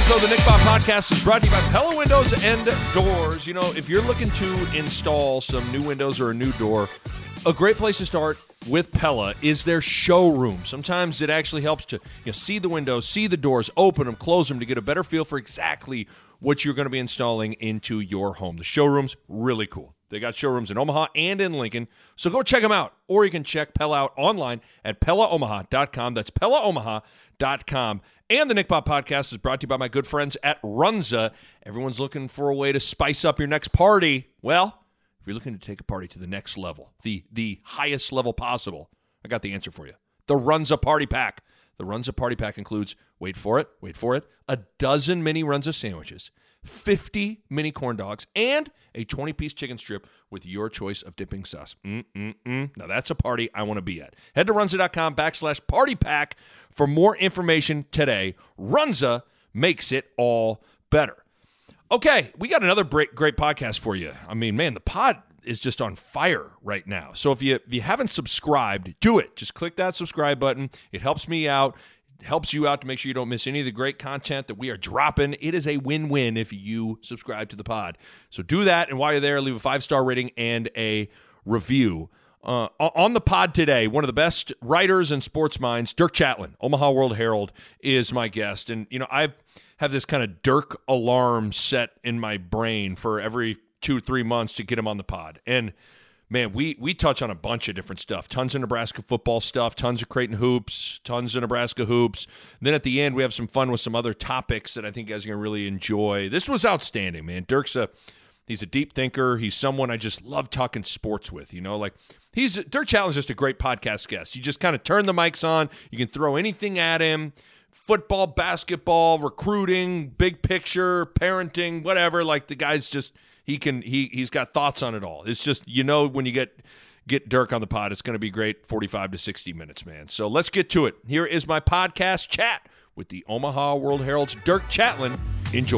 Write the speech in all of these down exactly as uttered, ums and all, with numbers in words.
So the Nick Bob Podcast is brought to you by Pella Windows and Doors. You know, if you're looking to install some new windows or a new door, a great place to start with Pella is their showroom. Sometimes it actually helps to, you know, see the windows, see the doors, open them, close them to get a better feel for exactly what you're going to be installing into your home. The showroom's really cool. They got showrooms in Omaha and in Lincoln, so go check them out. Or you can check Pella out online at Pella Omaha dot com. That's Pella Omaha dot com. And the Nick Bob Podcast is brought to you by my good friends at Runza. Everyone's looking for a way to spice up your next party. Well, if you're looking to take a party to the next level, the, the highest level possible, I got the answer for you. The Runza Party Pack. The Runza Party Pack includes, wait for it, wait for it, a dozen mini Runza sandwiches, fifty mini corn dogs, and a twenty-piece chicken strip with your choice of dipping sauce. Mm-mm-mm. Now that's a party I want to be at. Head to runza.com backslash party pack for more information today. Runza makes it all better. Okay, we got another great, great podcast for you. I mean, man, the pod is just on fire right now. So if you if you haven't subscribed, do it. Just click that subscribe button. It helps me out. Helps you out to make sure you don't miss any of the great content that we are dropping. It is a win-win if you subscribe to the pod. So do that, and while you're there, leave a five-star rating and a review. Uh, on the pod today, one of the best writers and sports minds, Dirk Chatelain, Omaha World Herald, is my guest. And, you know, I have this kind of Dirk alarm set in my brain for every two, three months to get him on the pod. And man, we we touch on a bunch of different stuff. Tons of Nebraska football stuff, tons of Creighton hoops, tons of Nebraska hoops. And then at the end, we have some fun with some other topics that I think you guys are going to really enjoy. This was outstanding, man. Dirk's a he's a deep thinker. He's someone I just love talking sports with, you know, like he's Dirk Chatelain's just a great podcast guest. You just kind of turn the mics on. You can throw anything at him. Football, basketball, recruiting, big picture, parenting, whatever. Like the guy's just He can he he's got thoughts on it all. It's just, you know, when you get get Dirk on the pod, it's going to be great forty-five to sixty minutes, man. So let's get to it. Here is my podcast chat with the Omaha World Herald's Dirk Chatelain. Enjoy.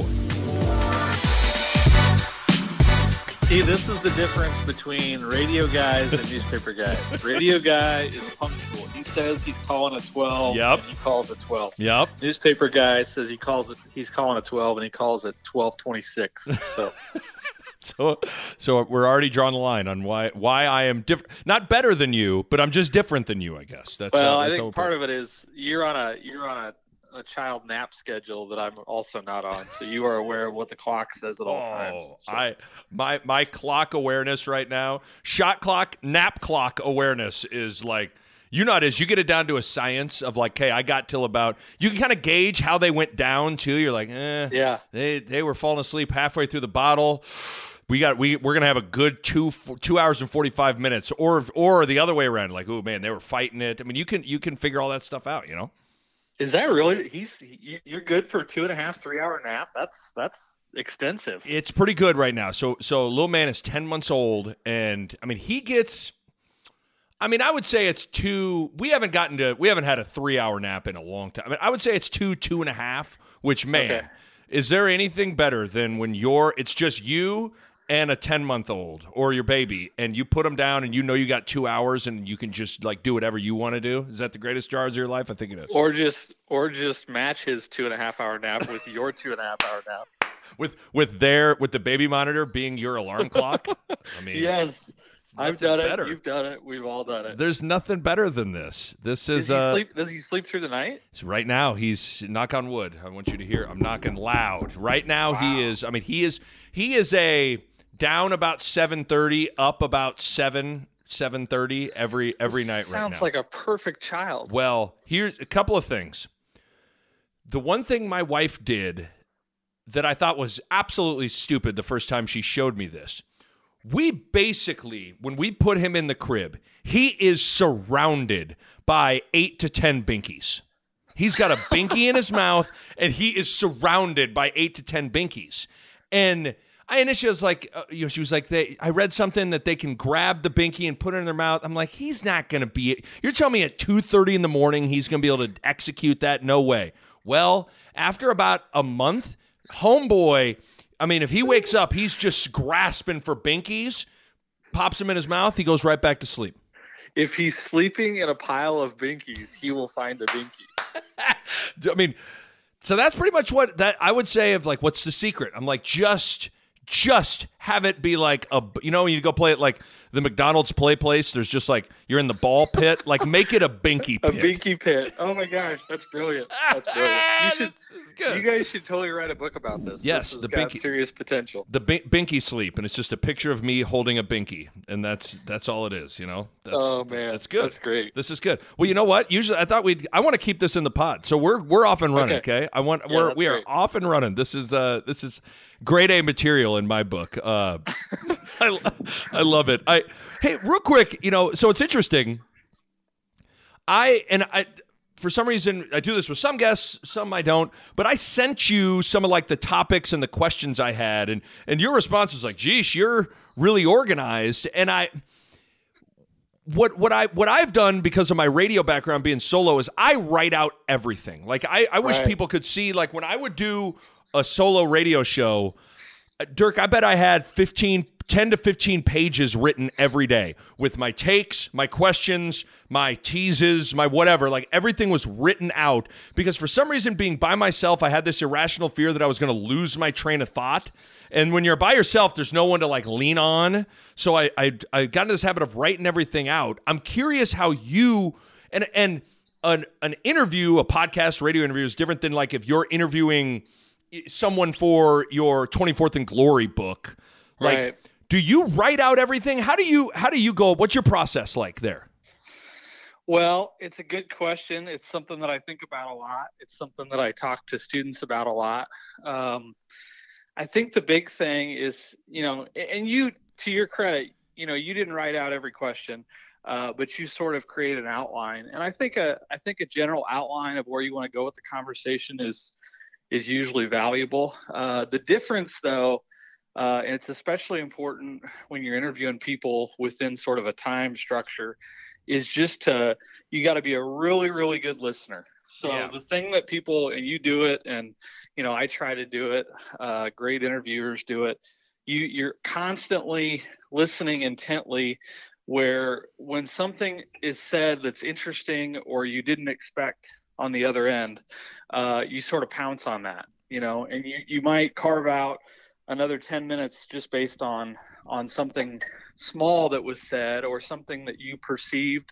See, this is the difference between radio guys and newspaper guys. Radio guy is punctual. He says he's calling a twelve. Yep. And he calls a twelve. Yep. Newspaper guy says he calls it. He's calling a twelve, and he calls it twelve twenty-six. So. So, so we're already drawing the line on why why I am different, not better than you, but I'm just different than you, I guess. That's well, uh, that's I think part of it is you're on a you're on a, a child nap schedule that I'm also not on, so you are aware of what the clock says at all oh, times. So. I my my clock awareness right now, shot clock, nap clock awareness is like. You know how it is. You get it down to a science of like, hey, I got till about. You can kind of gauge how they went down too. You're like, eh, yeah, they they were falling asleep halfway through the bottle. We got we we're gonna have a good two two hours and forty five minutes, or or the other way around. Like, oh man, they were fighting it. I mean, you can you can figure all that stuff out. You know. Is that really? He's you're good for a two and a half three hour nap. That's that's extensive. It's pretty good right now. So so little man is ten months old, and I mean he gets. I mean, I would say it's two. We haven't gotten to. We haven't had a three-hour nap in a long time. I mean, I would say it's two, two and a half. Which, man, okay. Is there anything better than when you're? It's just you and a ten-month-old or your baby, and you put them down, and you know you got two hours, and you can just like do whatever you want to do. Is that the greatest jars of your life? I think it is. Or just, or just match his two and a half hour nap with your two and a half hour nap. With with their with the baby monitor being your alarm clock. I mean, yes. I've done better. it. You've done it. We've all done it. There's nothing better than this. This is. Does he, uh, sleep, does he sleep through the night? So right now, he's knock on wood. I want you to hear. I'm knocking loud. Right now, wow. he is. I mean, he is. He is a down about seven thirty, up about seven seven thirty every every this night. Right now. Sounds like a perfect child. Well, here's a couple of things. The one thing my wife did that I thought was absolutely stupid the first time she showed me this. We basically, when we put him in the crib, he is surrounded by eight to ten binkies. He's got a binky in his mouth, and he is surrounded by eight to ten binkies. And I initially was like, uh, you know, she was like, they, I read something that they can grab the binky and put it in their mouth. I'm like, he's not going to be, you're telling me at two thirty in the morning he's going to be able to execute that? No way. Well, after about a month, homeboy, I mean, if he wakes up, he's just grasping for binkies, pops them in his mouth, he goes right back to sleep. If he's sleeping in a pile of binkies, he will find a binky. I mean, So that's pretty much what that I would say of like, what's the secret? I'm like, just, just have it be like a, you know, you go play it like the McDonald's play place. There's just like, you're in the ball pit. Like make it a binky pit. A binky pit. Oh my gosh. That's brilliant. That's brilliant. You should, you guys should totally write a book about this. Yes. This the got binky, serious potential. The bin, binky sleep. And it's just a picture of me holding a binky. And that's, that's all it is, you know? That's, oh man. That's good. That's great. This is good. Well, you know what? Usually I thought we'd, I want to keep this in the pod. So we're, we're off and running. Okay. okay? I want, yeah, we're, we are great. off and running. This is, uh, this is grade A material in my book. Uh, I, I love it. I, Hey, real quick, you know, so it's interesting. I, and I, for some reason, I do this with some guests, some I don't, but I sent you some of like the topics and the questions I had, and, and your response was like, geesh, you're really organized. And I, what, what I, what I've done because of my radio background being solo is I write out everything. Like I, I wish right. people could see, like when I would do a solo radio show, uh, Dirk, I bet I had fifteen ten to fifteen pages written every day with my takes, my questions, my teases, my whatever. Like everything was written out because for some reason being by myself, I had this irrational fear that I was going to lose my train of thought. And when you're by yourself, there's no one to like lean on. So I, I, I got into this habit of writing everything out. I'm curious how you, and, and an, an interview, a podcast, radio interview is different than like if you're interviewing someone for your twenty-fourth and Glory book. Like, right. Do you write out everything? How do you how do you go? What's your process like there? Well, it's a good question. It's something that I think about a lot. It's something that I talk to students about a lot. Um, I think the big thing is, you know, and you, to your credit, you know, you didn't write out every question, uh, but you sort of create an outline. And I think a I think a general outline of where you want to go with the conversation is is usually valuable. Uh, the difference, though. Uh, and it's especially important when you're interviewing people within sort of a time structure, is just to, you got to be a really, really good listener. So yeah. The thing that people, and you do it, and, you know, I try to do it, uh, great interviewers do it, you, you're constantly listening intently, where when something is said that's interesting or you didn't expect on the other end, uh, you sort of pounce on that, you know, and you, you might carve out another ten minutes just based on on something small that was said or something that you perceived,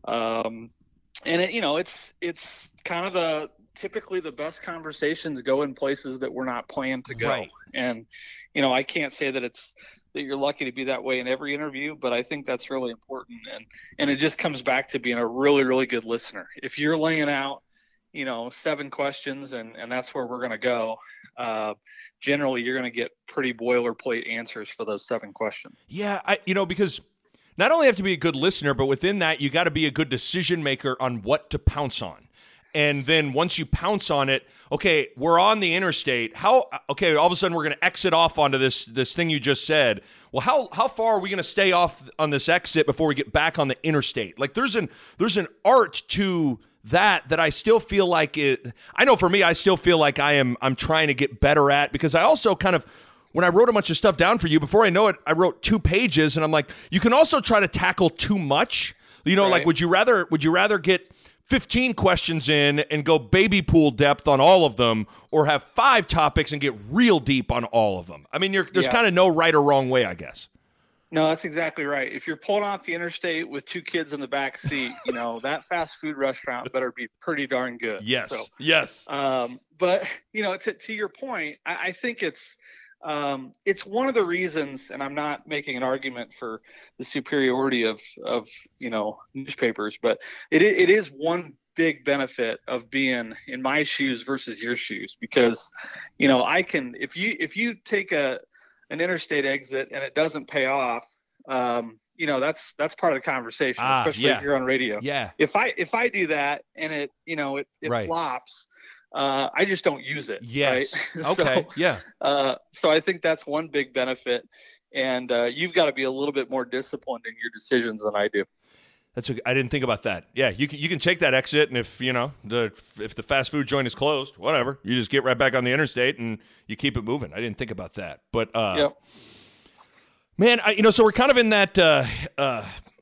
um, and it, you know, it's it's kind of the typically the best conversations go in places that we're not planned to go. Right. And you know, I can't say that it's that you're lucky to be that way in every interview, but I think that's really important. And and it just comes back to being a really, really good listener. If you're laying out, you know, seven questions and, and that's where we're going to go, uh, generally you're going to get pretty boilerplate answers for those seven questions. Yeah, I, you know, because not only have to be a good listener, but within that, you got to be a good decision maker on what to pounce on. And then once you pounce on it, okay, we're on the interstate. How, okay, all of a sudden we're going to exit off onto this this thing you just said. Well, how how far are we going to stay off on this exit before we get back on the interstate? Like there's an there's an art to that that I still feel like it. I know for me, I still feel like I am I'm trying to get better at, because I also kind of, when I wrote a bunch of stuff down for you, before I know it, I wrote two pages, and I'm like, you can also try to tackle too much. You know, right. Like would you rather would you rather get fifteen questions in and go baby pool depth on all of them, or have five topics and get real deep on all of them? I mean, you're, there's yeah. kind of no right or wrong way, I guess. No, that's exactly right. If you're pulling off the interstate with two kids in the back seat, you know, that fast food restaurant better be pretty darn good. Yes, so, yes. Um, but, you know, to, to your point, I, I think it's, um, it's one of the reasons, and I'm not making an argument for the superiority of, of you know, newspapers, but it it is one big benefit of being in my shoes versus your shoes, because, you know, I can, if you if you take a an interstate exit and it doesn't pay off, um, you know, that's that's part of the conversation, ah, especially yeah. if you're on radio. Yeah. If I if I do that and it, you know, it, it right. flops, uh, I just don't use it. Yes. Right? Okay. so, yeah. Uh, so I think that's one big benefit, and uh, you've got to be a little bit more disciplined in your decisions than I do. That's a, I didn't think about that. Yeah, you can you can take that exit, and if you know the if the fast food joint is closed, whatever, you just get right back on the interstate and you keep it moving. I didn't think about that, but uh, yep. man, I, you know, so we're kind of in that uh, uh,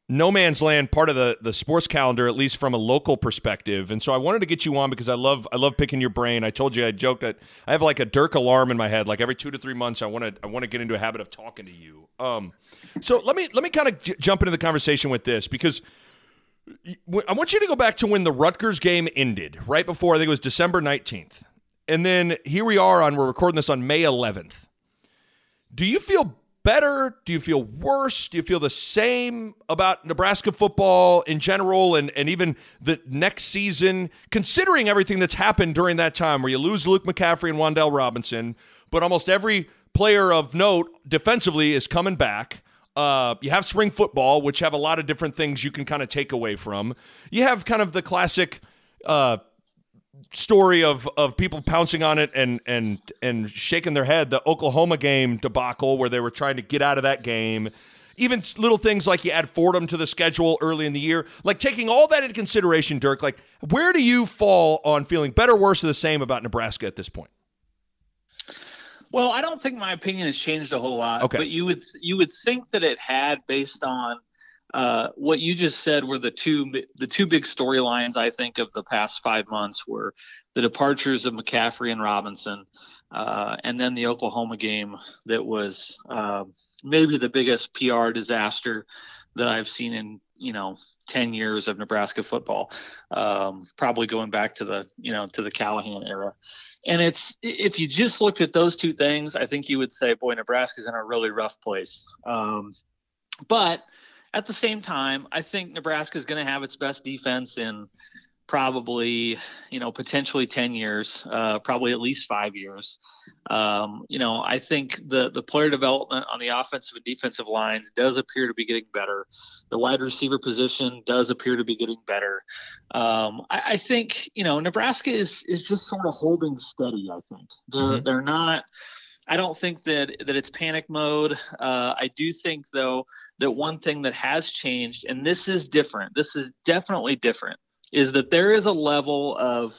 no man's land part of the, the sports calendar, at least from a local perspective. And so I wanted to get you on because I love I love picking your brain. I told you I joked that I have like a Dirk alarm in my head. Like every two to three months, I want to I want to get into a habit of talking to you. Um, so let me let me kind of j- jump into the conversation with this because I want you to go back to when the Rutgers game ended, right before, I think it was December nineteenth. And then here we are on, we're recording this on May eleventh. Do you feel better? Do you feel worse? Do you feel the same about Nebraska football in general and, and even the next season, considering everything that's happened during that time where you lose Luke McCaffrey and Wan'Dale Robinson, but almost every player of note defensively is coming back? Uh, you have spring football, which have a lot of different things you can kind of take away from. You have kind of the classic uh, story of of people pouncing on it and and and shaking their head, the Oklahoma game debacle where they were trying to get out of that game. Even little things like you add Fordham to the schedule early in the year. Like taking all that into consideration, Dirk, like where do you fall on feeling better, worse, or the same about Nebraska at this point? Well, I don't think my opinion has changed a whole lot, okay. but you would you would think that it had based on Uh, what you just said were the two the two big storylines, I think, of the past five months were the departures of McCaffrey and Robinson, uh, and then the Oklahoma game that was uh, maybe the biggest P R disaster that I've seen in, you know, ten years of Nebraska football, um, probably going back to the, you know, to the Callahan era. And it's, if you just looked at those two things, I think you would say, boy, Nebraska's in a really rough place. Um, but at the same time, I think Nebraska is going to have its best defense in probably, you know, potentially ten years, uh, probably at least five years. Um, you know, I think the the player development on the offensive and defensive lines does appear to be getting better. The wide receiver position does appear to be getting better. Um, I, I think, you know, Nebraska is is just sort of holding steady. I think they're mm-hmm. they're not. I don't think that that it's panic mode. Uh, I do think, though, that one thing that has changed, and this is different, this is definitely different, is that there is a level of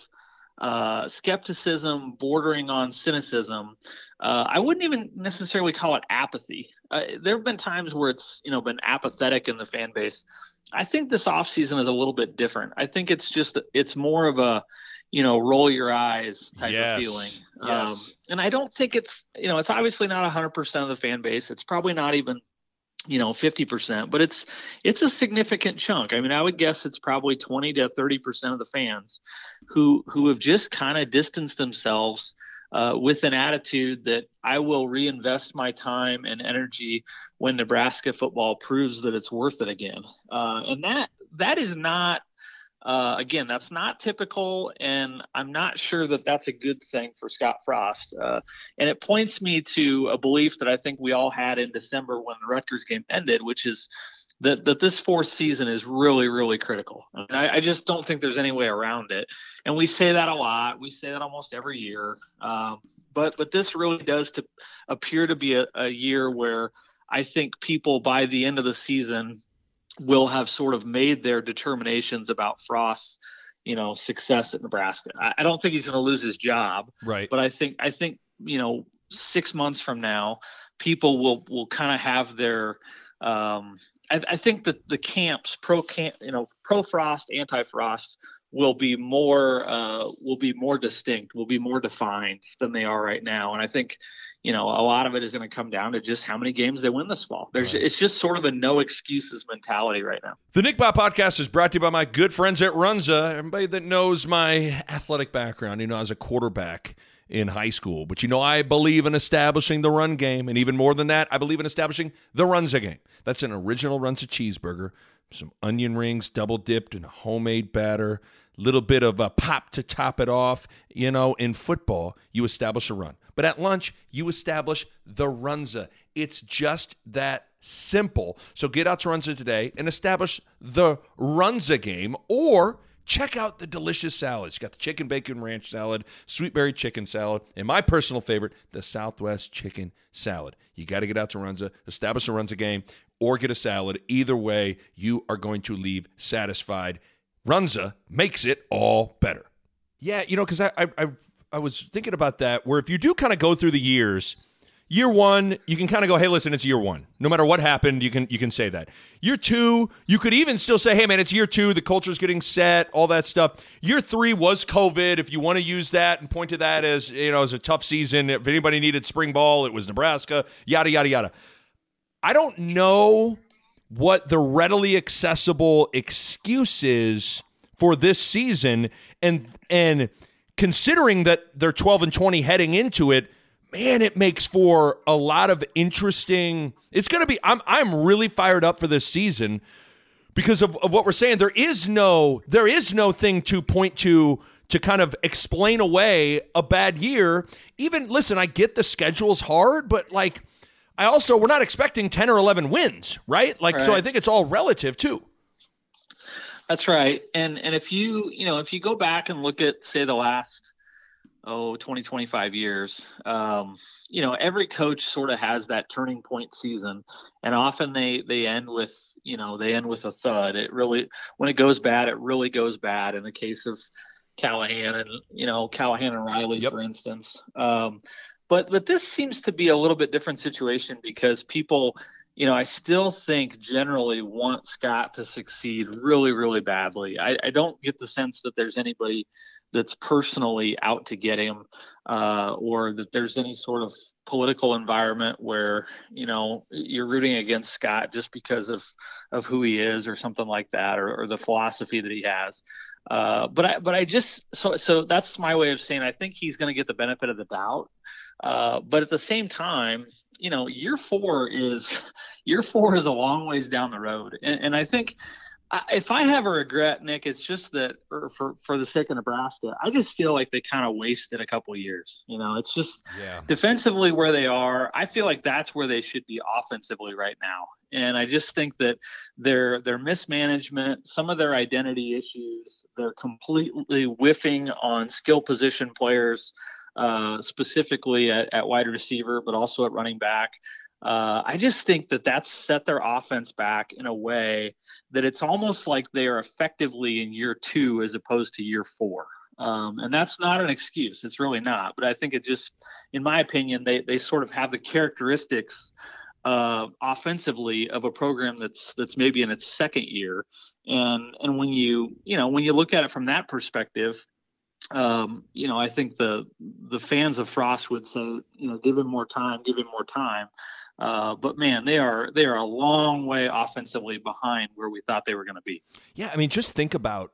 uh, skepticism bordering on cynicism. Uh, I wouldn't even necessarily call it apathy. Uh, there have been times where it's, you know, been apathetic in the fan base. I think this offseason is a little bit different. I think it's just it's more of a, you know, roll your eyes type yes. of feeling. Yes. Um, and I don't think it's, you know, it's obviously not one hundred percent of the fan base. It's probably not even, you know, fifty percent, but it's it's a significant chunk. I mean, I would guess it's probably twenty to thirty percent of the fans who who have just kind of distanced themselves uh, with an attitude that I will reinvest my time and energy when Nebraska football proves that it's worth it again. Uh, and that that is not, Uh, again, that's not typical, and I'm not sure that that's a good thing for Scott Frost. Uh, and it points me to a belief that I think we all had in December when the Rutgers game ended, which is that, that this fourth season is really, really critical. I, mean, I, I just don't think there's any way around it. And we say that a lot. We say that almost every year. Um, but but this really does to appear to be a, a year where I think people by the end of the season will have sort of made their determinations about Frost's, you know, success at Nebraska. I, I don't think he's going to lose his job, right? But I think, I think, you know, six months from now, people will, will kind of have their, um, I, I think that the camps pro camp, you know, pro Frost, anti Frost will be more, uh, will be more distinct, will be more defined than they are right now. And I think, you know, a lot of it is going to come down to just how many games they win this fall. There's, right. It's just sort of a no excuses mentality right now. The Nick Bob Podcast is brought to you by my good friends at Runza. Everybody that knows my athletic background, you know, I was a quarterback in high school. But, you know, I believe in establishing the run game. And even more than that, I believe in establishing the Runza game. That's an original Runza cheeseburger, some onion rings double dipped in a homemade batter, little bit of a pop to top it off. You know, in football, you establish a run. But at lunch, you establish the Runza. It's just that simple. So get out to Runza today and establish the Runza game, or check out the delicious salads. You got the chicken bacon ranch salad, sweet berry chicken salad, and my personal favorite, the Southwest chicken salad. You got to get out to Runza, establish a Runza game, or get a salad. Either way, you are going to leave satisfied. Runza makes it all better. Yeah, you know, because I, I I I was thinking about that, where if you do kind of go through the years, Year one, you can kind of go, hey, listen, it's year one. No matter what happened, you can you can say that. Year two, you could even still say, hey, man, it's year two. The culture's getting set, all that stuff. Year three was COVID. If you want to use that and point to that as, you know, as a tough season, if anybody needed spring ball, it was Nebraska, yada, yada, yada. I don't know what the readily accessible excuse is for this season. And, and considering that they're twelve and twenty heading into it, man, it makes for a lot of interesting. It's going to be. I'm I'm really fired up for this season because of, of what we're saying. There is no there is no thing to point to to kind of explain away a bad year. Even listen, I get the schedule's hard, but like I also we're not expecting ten or eleven wins, right? Like right. So I think it's all relative too. That's right. And and if you you know if you go back and look at say the last. oh, twenty, twenty-five years, um, you know, every coach sort of has that turning point season, and often they, they end with, you know, they end with a thud. It really, when it goes bad, it really goes bad in the case of Callahan and, you know, Callahan and Riley, yep. for instance. Um, but, but this seems to be a little bit different situation because people, you know, I still think generally want Scott to succeed really, really badly. I, I don't get the sense that there's anybody that's personally out to get him, uh, or that there's any sort of political environment where, you know, you're rooting against Scott just because of, of who he is or something like that, or, or the philosophy that he has. Uh, but I, but I just, so, so that's my way of saying, I think he's going to get the benefit of the doubt. Uh, but at the same time, you know, year four is year four is a long ways down the road. And, and I think, if I have a regret, Nick, it's just that or for, for the sake of Nebraska, I just feel like they kind of wasted a couple of years. You know, it's just yeah. defensively where they are. I feel like that's where they should be offensively right now. And I just think that their their mismanagement, some of their identity issues, they're completely whiffing on skill position players, uh, specifically at, at wide receiver, but also at running back. Uh, I just think that that's set their offense back in a way that it's almost like they are effectively in year two as opposed to year four. Um, and that's not an excuse. It's really not. But I think it just, in my opinion, they, they sort of have the characteristics uh, offensively of a program that's that's maybe in its second year. And and when you, you know, when you look at it from that perspective, um, you know, I think the the fans of Frost would say, you know, give him more time, give him more time. Uh, but man, they are they are a long way offensively behind where we thought they were going to be. Yeah, I mean, just think about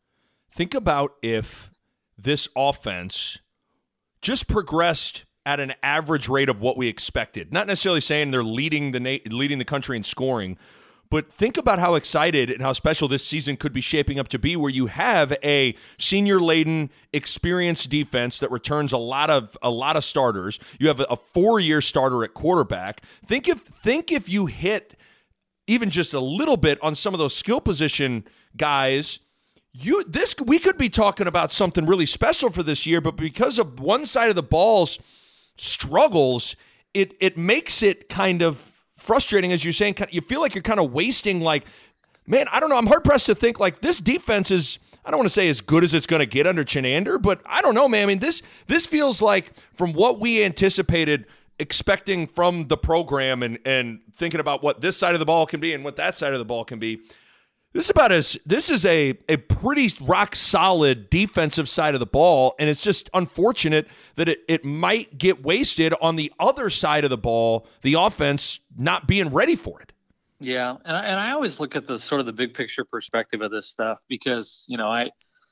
think about if this offense just progressed at an average rate of what we expected. Not necessarily saying they're leading the na- leading the country in scoring, but think about how excited and how special this season could be shaping up to be, where you have a senior-laden, experienced defense that returns a lot of a lot of starters. You have a four-year starter at quarterback. Think if think if you hit even just a little bit on some of those skill position guys, you this we could be talking about something really special for this year. But because of one side of the ball's struggles, it it makes it kind of frustrating, as you're saying. You feel like you're kind of wasting, like, man, I don't know. I'm hard-pressed to think, like, this defense is, I don't want to say as good as it's going to get under Chinander, but I don't know, man. I mean, this this feels like, from what we anticipated, expecting from the program and, and thinking about what this side of the ball can be and what that side of the ball can be, this is about as this is a, a pretty rock-solid defensive side of the ball, and it's just unfortunate that it, it might get wasted on the other side of the ball, the offense not being ready for it. Yeah, and I, and I always look at the sort of the big picture perspective of this stuff because, you know, I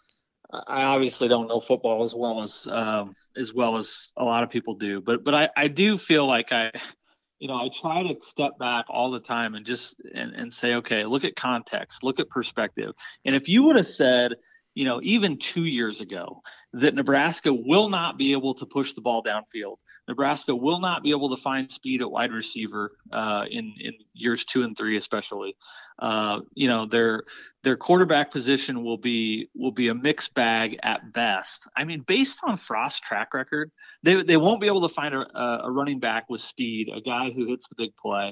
I obviously don't know football as well as um, as well as a lot of people do, but but I, I do feel like I – you know, I try to step back all the time and just and, and say, okay, look at context, look at perspective. And if you would have said, you know, even two years ago that Nebraska will not be able to push the ball downfield, Nebraska will not be able to find speed at wide receiver uh, in in years two and three, especially. Uh, you know, their their quarterback position will be will be a mixed bag at best. I mean, based on Frost's track record, they they won't be able to find a, a running back with speed, a guy who hits the big play.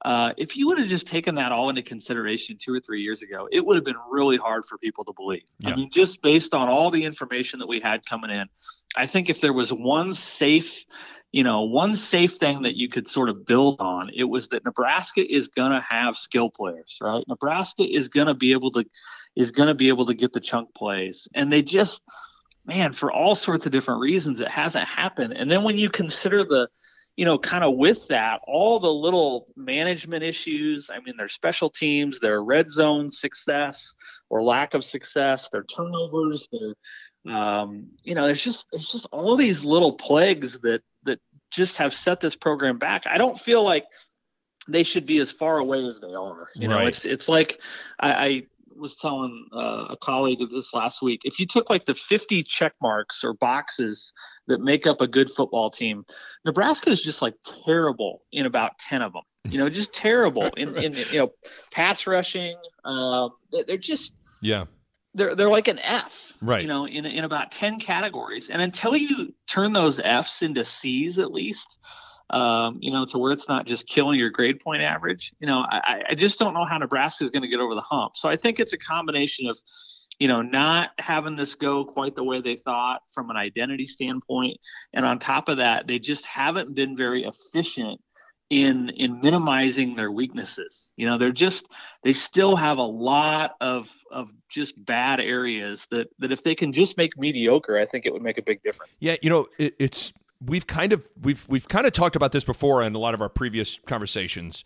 Uh, if you would have just taken that all into consideration two or three years ago, it would have been really hard for people to believe. Yeah. I mean, just based on all the information that we had coming in, I think if there was one safe, you know, one safe thing that you could sort of build on, it was that Nebraska is going to have skill players, right? Nebraska is going to be able to, is going to be able to get the chunk plays. And they just, man, for all sorts of different reasons, it hasn't happened. And then when you consider the, you know, kind of with that, all the little management issues, I mean, their special teams, their red zone success or lack of success, their turnovers, their, um, you know, there's just, there's just all these little plagues that, that just have set this program back. I don't feel like they should be as far away as they are. You know, Right. it's, it's like I, I was telling uh, a colleague of this last week, if you took like the fifty check marks or boxes that make up a good football team, Nebraska is just like terrible in about ten of them, you know, just terrible in, in, you know, pass rushing. Um, they're just, Yeah. they're, they're like an F, Right. you know, in, in about ten categories. And until you turn those F's into C's, at least, um, you know, to where it's not just killing your grade point average, you know, I, I just don't know how Nebraska is going to get over the hump. So I think it's a combination of, you know, not having this go quite the way they thought from an identity standpoint. And on top of that, they just haven't been very efficient in, in minimizing their weaknesses. You know, they're just, they still have a lot of, of just bad areas that, that if they can just make mediocre, I think it would make a big difference. Yeah. You know, it, it's, we've kind of, we've, we've kind of talked about this before in a lot of our previous conversations.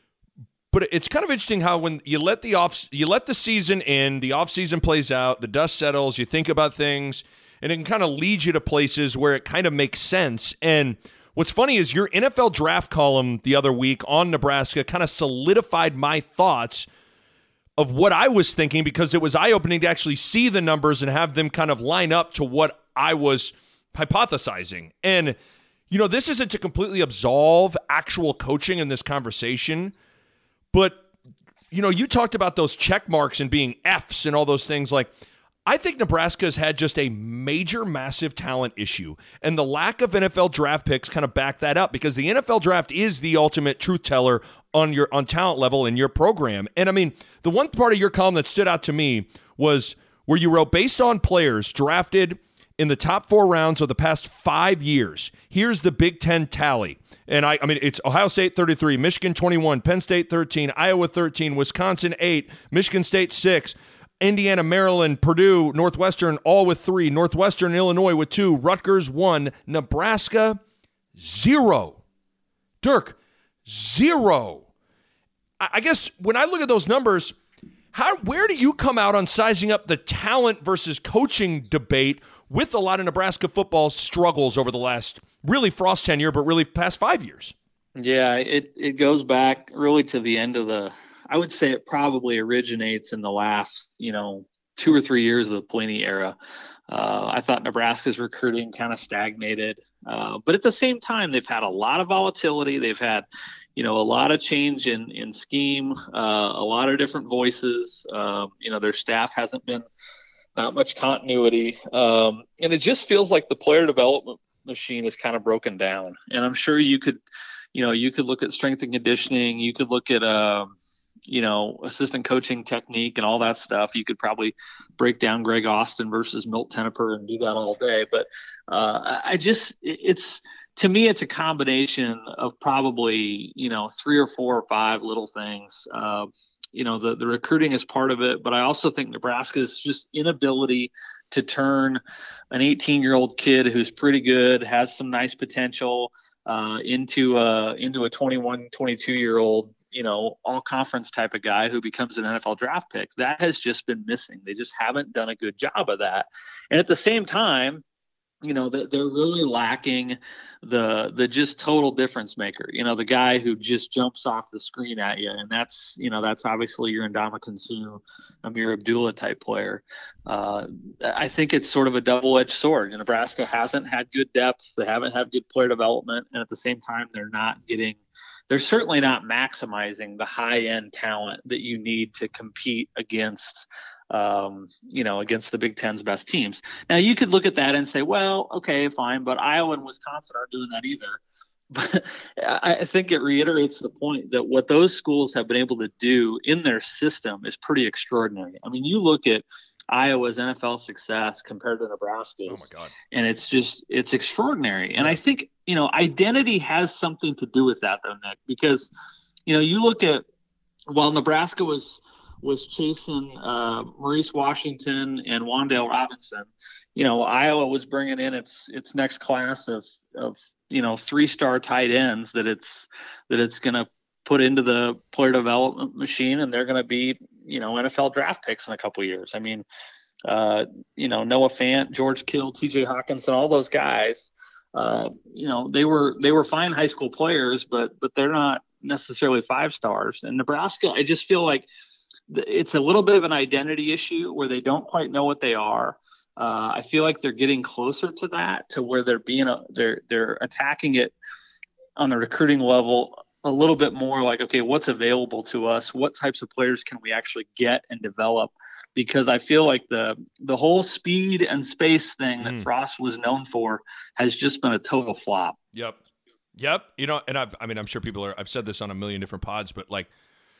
But it's kind of interesting how when you let the off, you let the season in, the off season plays out, the dust settles, you think about things, and it can kind of lead you to places where it kind of makes sense. And what's funny is your N F L draft column the other week on Nebraska kind of solidified my thoughts of what I was thinking, because it was eye-opening to actually see the numbers and have them kind of line up to what I was hypothesizing. And, you know, this isn't to completely absolve actual coaching in this conversation, but, you know, you talked about those check marks and being F's and all those things. Like, I think Nebraska has had just a major, massive talent issue. And the lack of N F L draft picks kind of back that up, because the N F L draft is the ultimate truth teller on your on talent level in your program. And, I mean, the one part of your column that stood out to me was where you wrote, based on players drafted in the top four rounds of the past five years, here's the Big Ten tally. And I, I mean, it's Ohio State thirty-three, Michigan twenty-one, Penn State thirteen, Iowa thirteen, Wisconsin eight, Michigan State six, Indiana, Maryland, Purdue, Northwestern, all with three, Northwestern, Illinois with two, Rutgers one, Nebraska zero. Dirk, zero. I, I guess when I look at those numbers, how where do you come out on sizing up the talent versus coaching debate with a lot of Nebraska football struggles over the last, really Frost tenure, but really past five years? Yeah, it, it goes back really to the end of the, I would say it probably originates in the last, you know, two or three years of the Pelini era. Uh, I thought Nebraska's recruiting kind of stagnated, uh, but at the same time, they've had a lot of volatility. They've had, you know, a lot of change in, in scheme, uh, a lot of different voices. Um, you know, their staff hasn't been, not much continuity. Um, and it just feels like the player development machine is kind of broken down. And I'm sure you could, you know, you could look at strength and conditioning. You could look at, um, you know, assistant coaching technique and all that stuff. You could probably break down Greg Austin versus Milt Tenopir and do that all day. But uh, I just, it's, to me, it's a combination of probably, you know, three or four or five little things. Uh, you know, the, the recruiting is part of it, but I also think Nebraska's just inability to turn an eighteen year old kid who's pretty good, has some nice potential, uh, into a, into a twenty-one, twenty-two year old, you know, all conference type of guy who becomes an N F L draft pick. That has just been missing. They just haven't done a good job of that. And at the same time, you know, they're really lacking the the just total difference maker, you know, the guy who just jumps off the screen at you. And that's, you know, that's obviously your Ndamukong Suh, Amir Abdullah type player. Uh, I think it's sort of a double-edged sword. Nebraska hasn't had good depth. They haven't had good player development. And at the same time, they're not getting – they're certainly not maximizing the high-end talent that you need to compete against – um, you know, against the Big Ten's best teams. Now you could look at that and say, well, okay, fine, but Iowa and Wisconsin aren't doing that either. but I think it reiterates the point that what those schools have been able to do in their system is pretty extraordinary. I mean, you look at Iowa's N F L success compared to Nebraska's, Oh my God. and it's just it's extraordinary. And Yeah. I think, you know, identity has something to do with that, though, Nick, because, you know, you look at while Nebraska was was chasing uh, Maurice Washington and Wandale Robinson, you know, Iowa was bringing in its its next class of of you know three star tight ends that it's that it's going to put into the player development machine, and they're going to be, you know, N F L draft picks in a couple of years. I mean, uh, you know, Noah Fant, George Kittle, T J Hawkinson, all those guys, uh, you know, they were they were fine high school players, but but they're not necessarily five stars. And Nebraska, I just feel like it's a little bit of an identity issue where they don't quite know what they are. Uh, I feel like they're getting closer to that, to where they're being a, they're they're attacking it on the recruiting level a little bit more like, okay, what's available to us? What types of players can we actually get and develop? Because I feel like the the whole speed and space thing that Mm. Frost was known for has just been a total flop. Yep. Yep. You know, and I've, I mean, I'm sure people are, I've said this on a million different pods, but like,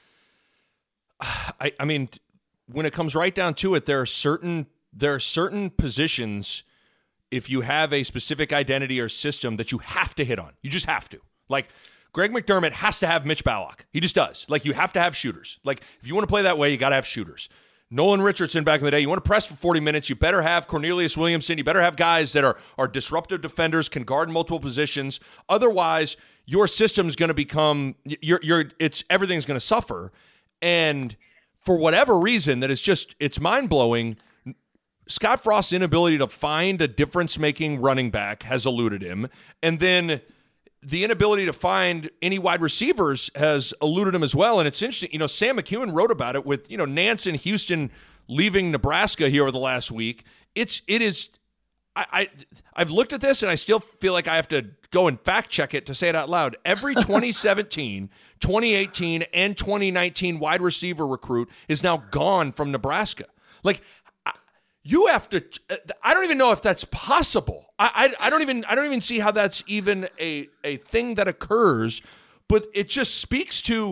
I, I mean, when it comes right down to it, there are certain, there are certain positions, if you have a specific identity or system, that you have to hit on. You just have to. Like, Greg McDermott has to have Mitch Ballock. He just does. Like, you have to have shooters. Like, if you want to play that way, you got to have shooters. Nolan Richardson back in the day, you want to press for forty minutes, you better have Cornelius Williamson. You better have guys that are, are disruptive defenders, can guard multiple positions. Otherwise, your system's going to become, you're, you're, it's, everything's going to suffer. And for whatever reason, that is just, it's mind-blowing, Scott Frost's inability to find a difference-making running back has eluded him. And then the inability to find any wide receivers has eluded him as well. And it's interesting, you know, Sam McEwen wrote about it with, you know, Nance and Houston leaving Nebraska here over the last week. It's, it is, I, I, I've looked at this and I still feel like I have to go and fact check it to say it out loud. Every twenty seventeen, twenty eighteen, and twenty nineteen wide receiver recruit is now gone from Nebraska. Like, you have to, I don't even know if that's possible. I, I I don't even I don't even see how that's even a a thing that occurs, but it just speaks to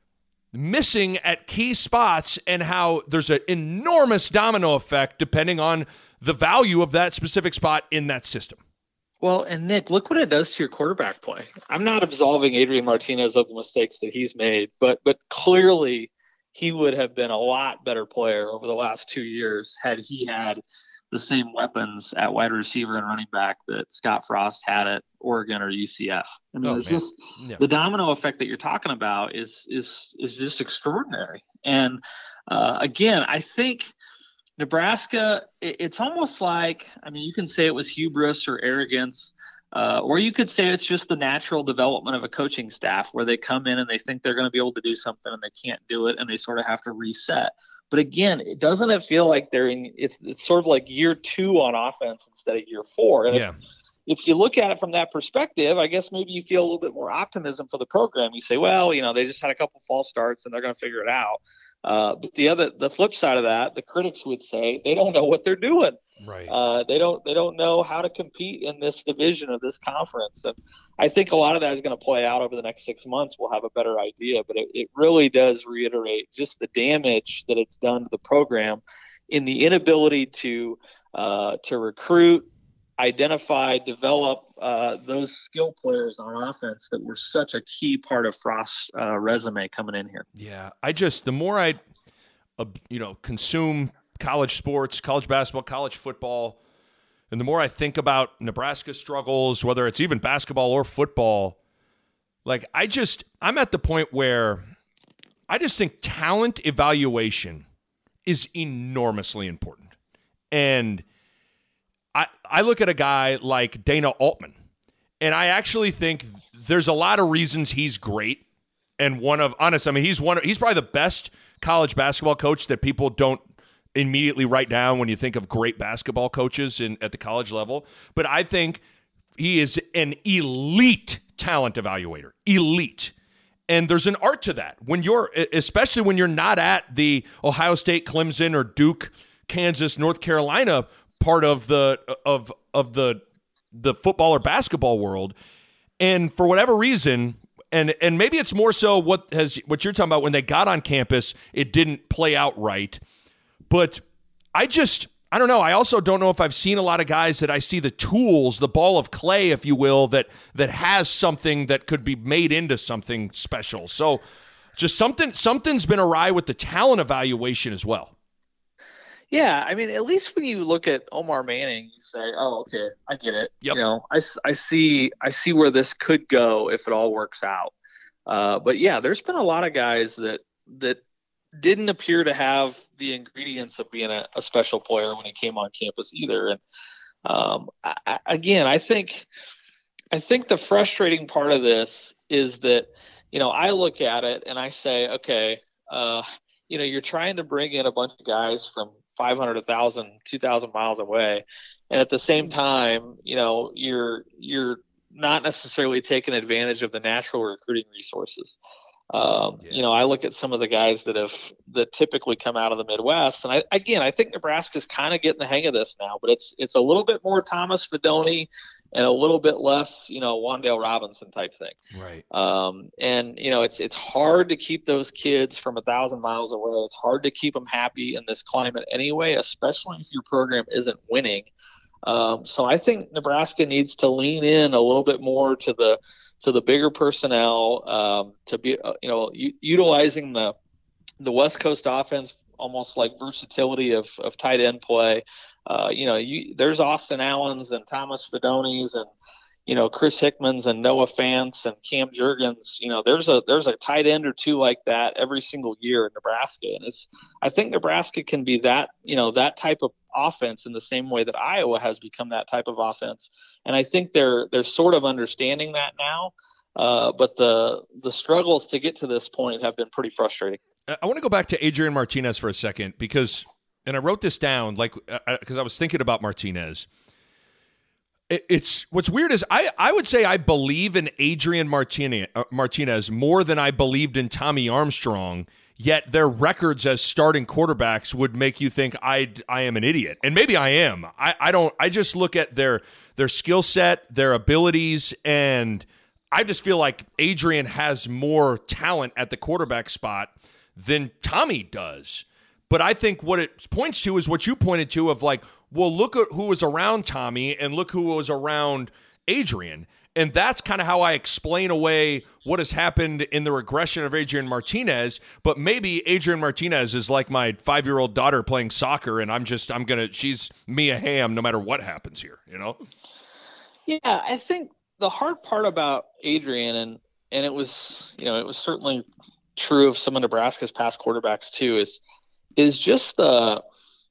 missing at key spots and how there's an enormous domino effect depending on the value of that specific spot in that system. Well, and Nick, look what it does to your quarterback play. I'm not absolving Adrian Martinez of the mistakes that he's made, but but clearly he would have been a lot better player over the last two years had he had the same weapons at wide receiver and running back that Scott Frost had at Oregon or U C F. I mean, Oh, it's man. just Yeah. the domino effect that you're talking about is is is just extraordinary. And uh, again, I think Nebraska, it, it's almost like, I mean, you can say it was hubris or arrogance. Uh, or you could say it's just the natural development of a coaching staff where they come in and they think they're going to be able to do something and they can't do it and they sort of have to reset. But again, it doesn't it feel like they're in it's it's sort of like year two on offense instead of year four. And Yeah. if, if you look at it from that perspective, I guess maybe you feel a little bit more optimism for the program. You say, well, you know, they just had a couple false starts and they're going to figure it out. Uh, but the other, the flip side of that, the critics would say they don't know what they're doing. Right. Uh, they don't, they don't know how to compete in this division of this conference. And I think a lot of that is going to play out over the next six months. We'll have a better idea, but it, it really does reiterate just the damage that it's done to the program in the inability to, uh, to recruit, identify, develop uh, those skill players on offense that were such a key part of Frost's uh, resume coming in here. Yeah, I just, the more I, uh, you know, consume college sports, college basketball, college football, and the more I think about Nebraska struggles, whether it's even basketball or football, like I just, I'm at the point where I just think talent evaluation is enormously important. And I, I look at a guy like Dana Altman, and I actually think there's a lot of reasons he's great. And one of, honest, I mean, he's one. Of, he's probably the best college basketball coach that people don't immediately write down when you think of great basketball coaches in at the college level. But I think he is an elite talent evaluator, elite. And there's an art to that when you're, especially when you're not at the Ohio State, Clemson, or Duke, Kansas, North Carolina part of the of of the the football or basketball world. And for whatever reason, and and maybe it's more so what has what you're talking about, when they got on campus, it didn't play out right. But I just, I don't know. I also don't know if I've seen a lot of guys that I see the tools, the ball of clay, if you will, that that has something that could be made into something special. So just something, something's been awry with the talent evaluation as well. Yeah, I mean, at least when you look at Omar Manning, you say, "Oh, okay, I get it." Yep. You know, I, I see I see where this could go if it all works out. Uh, but yeah, there's been a lot of guys that that didn't appear to have the ingredients of being a, a special player when he came on campus either. And um, I, again, I think I think the frustrating part of this is that, you know, I look at it and I say, okay, uh, you know, you're trying to bring in a bunch of guys from five hundred, one thousand, two thousand miles away. And at the same time, you know, you're, you're not necessarily taking advantage of the natural recruiting resources. Um, Yeah. You know, I look at some of the guys that have, that typically come out of the Midwest. And I, again, I think Nebraska's kind of getting the hang of this now, but it's, it's a little bit more Thomas Fidone and a little bit less, you know, Wandale Robinson type thing. Right. Um, and you know, it's it's hard to keep those kids from a thousand miles away. It's hard to keep them happy in this climate anyway, especially if your program isn't winning. Um, so I think Nebraska needs to lean in a little bit more to the to the bigger personnel, um, to be uh, you know u- utilizing the the West Coast offense, almost like versatility of of tight end play. Uh, you know, you, there's Austin Allens and Thomas Fidones and, you know, Chris Hickmans and Noah Fant and Cam Jurgens. You know, there's a there's a tight end or two like that every single year in Nebraska, and it's I think Nebraska can be that you know that type of offense in the same way that Iowa has become that type of offense, and I think they're they're sort of understanding that now. Uh, but the the struggles to get to this point have been pretty frustrating. I want to go back to Adrian Martinez for a second because. And I wrote this down, like, because I was thinking about Martinez. It, it's what's weird is I, I would say I believe in Adrian Martinez, uh, Martinez more than I believed in Tommy Armstrong. Yet their records as starting quarterbacks would make you think I I am an idiot, and maybe I am. I, I don't. I just look at their their skill set, their abilities, and I just feel like Adrian has more talent at the quarterback spot than Tommy does. But I think what it points to is what you pointed to of like, well, look at who was around Tommy and look who was around Adrian. And that's kind of how I explain away what has happened in the regression of Adrian Martinez. But maybe Adrian Martinez is like my five-year-old daughter playing soccer, and I'm just, I'm going to, she's Mia Hamm no matter what happens here, you know? Yeah, I think the hard part about Adrian, and, and it was, you know, it was certainly true of some of Nebraska's past quarterbacks too, is is just the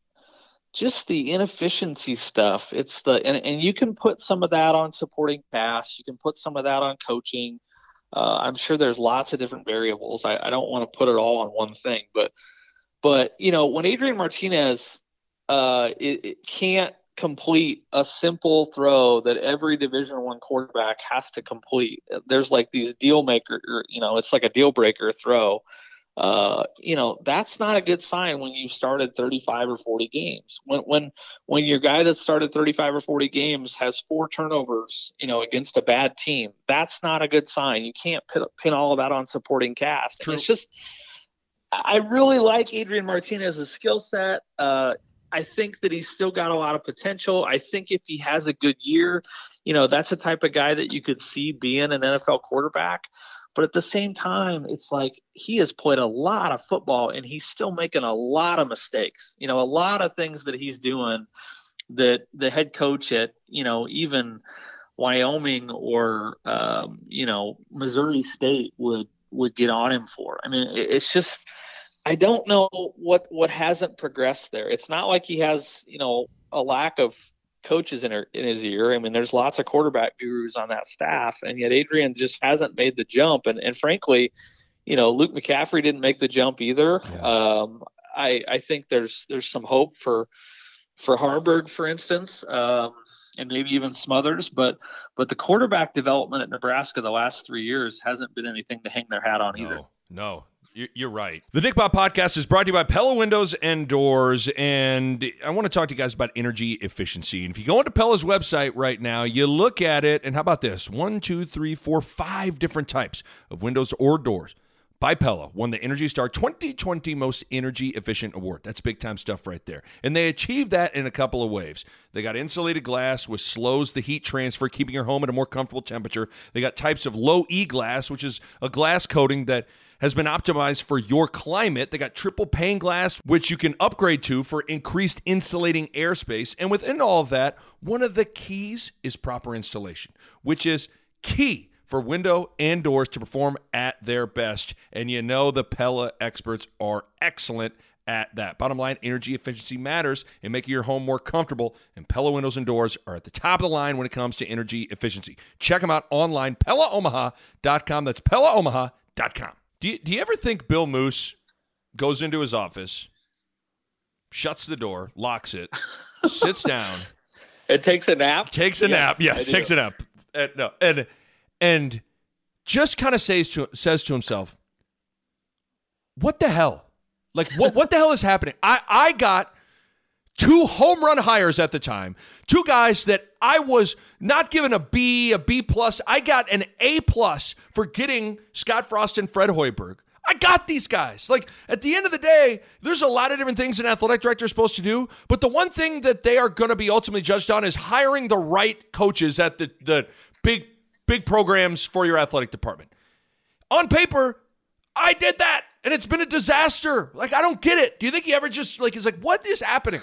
just the inefficiency stuff. It's the and, and you can put some of that on supporting cast. You can put some of that on coaching. Uh, I'm sure there's lots of different variables. I, I don't want to put it all on one thing, but but you know when Adrian Martinez uh, it, it can't complete a simple throw that every Division One quarterback has to complete. There's like these deal maker, you know, it's like a deal breaker throw. Uh, you know, that's not a good sign when you started thirty-five or forty games. When when when your guy that started thirty-five or forty games has four turnovers, you know, against a bad team, that's not a good sign. You can't pin, pin all of that on supporting cast. It's just, I really like Adrian Martinez's skill set. Uh, I think that he's still got a lot of potential. I think if he has a good year, you know, that's the type of guy that you could see being an N F L quarterback. But at the same time, it's like he has played a lot of football and he's still making a lot of mistakes. You know, a lot of things that he's doing that the head coach at, you know, even Wyoming or, um, you know, Missouri State would, would get on him for. I mean, it's just, I don't know what, what hasn't progressed there. It's not like he has, you know, a lack of coaches in, her, in his ear. I mean, there's lots of quarterback gurus on that staff, and yet Adrian just hasn't made the jump. And, and frankly, you know, Luke McCaffrey didn't make the jump either. Yeah. Um, I, I think there's there's some hope for for Harburg, for instance, um, and maybe even Smothers. But but the quarterback development at Nebraska the last three years hasn't been anything to hang their hat on no, either. No. You- You're right. The Nick Bob Podcast is brought to you by Pella Windows and Doors, and I want to talk to you guys about energy efficiency. And if you go into Pella's website right now, you look at it, and how about this? One, two, three, four, five different types of windows or doors by Pella won the Energy Star twenty twenty Most Energy Efficient Award. That's big-time stuff right there. And they achieved that in a couple of ways. They got insulated glass, which slows the heat transfer, keeping your home at a more comfortable temperature. They got types of low-E glass, which is a glass coating that has been optimized for your climate. They got triple pane glass, which you can upgrade to for increased insulating airspace. And within all of that, one of the keys is proper installation, which is key for window and doors to perform at their best. And you know the Pella experts are excellent at that. Bottom line, energy efficiency matters in making your home more comfortable, and Pella windows and doors are at the top of the line when it comes to energy efficiency. Check them out online, Pella Omaha dot com. That's Pella Omaha dot com. Do you, do you ever think Bill Moose goes into his office, shuts the door, locks it, sits down, It takes a nap? takes a Yes, nap, yes, I takes do. a nap, and, no, and and just kind of says to says to himself, "What the hell? Like what what the hell is happening? I I got two home run hires at the time, two guys that I was not given a B, a B plus. I got an A plus for getting Scott Frost and Fred Hoiberg. I got these guys. Like, at the end of the day, there's a lot of different things an athletic director is supposed to do, but the one thing that they are going to be ultimately judged on is hiring the right coaches at the, the big, big programs for your athletic department. On paper, I did that, and it's been a disaster. Like, I don't get it. Do you think he ever just, like, is like, what is happening?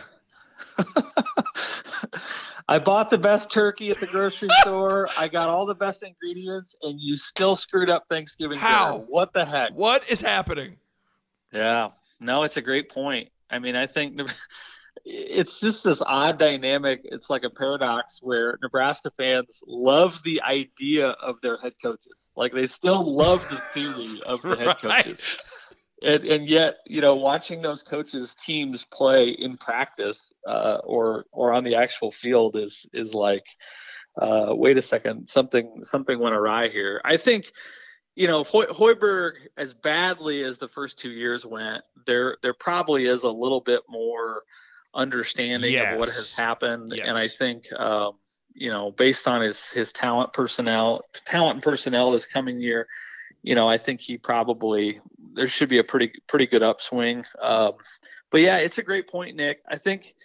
I bought the best turkey at the grocery store. I got all the best ingredients, and you still screwed up Thanksgiving How? dinner. What the heck? What is happening? Yeah. No, it's a great point. I mean, I think it's just this odd dynamic. It's like a paradox where Nebraska fans love the idea of their head coaches. Like, they still love the theory of the head Right. coaches. And, and yet, you know, watching those coaches' teams play in practice uh, or or on the actual field is is like, uh, wait a second, something something went awry here. I think, you know, Hoy- Hoiberg, as badly as the first two years went, there there probably is a little bit more understanding Yes. of what has happened, Yes. and I think. Um, you know, based on his his talent personnel, talent and personnel this coming year, you know, I think he probably there should be a pretty pretty good upswing. Um, but yeah, it's a great point, Nick. I think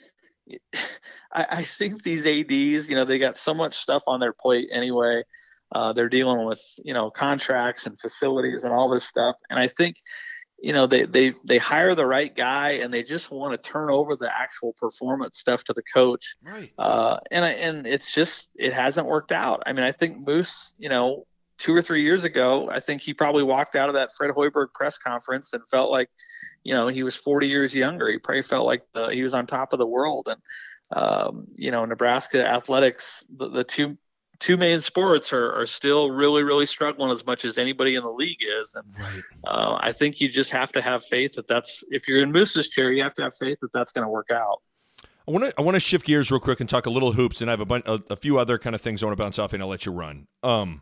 I, I think these A Ds, you know, they got so much stuff on their plate anyway. Uh, they're dealing with, you know, contracts and facilities and all this stuff, and I think, you know, they they they hire the right guy and they just want to turn over the actual performance stuff to the coach. Right. Uh, and I, and it's just it hasn't worked out. I mean, I think Moose, you know, two or three years ago, I think he probably walked out of that Fred Hoiberg press conference and felt like, you know, he was forty years younger. He probably felt like the, he was on top of the world. And, um, you know, Nebraska athletics, the, the two two main sports are, are still really, really struggling as much as anybody in the league is. And Right. uh, I think you just have to have faith that that's, if you're in Moose's chair, you have to have faith that that's going to work out. I want to I want to shift gears real quick and talk a little hoops, and I have a, bunch, a, a few other kind of things I want to bounce off, and I'll let you run. Um,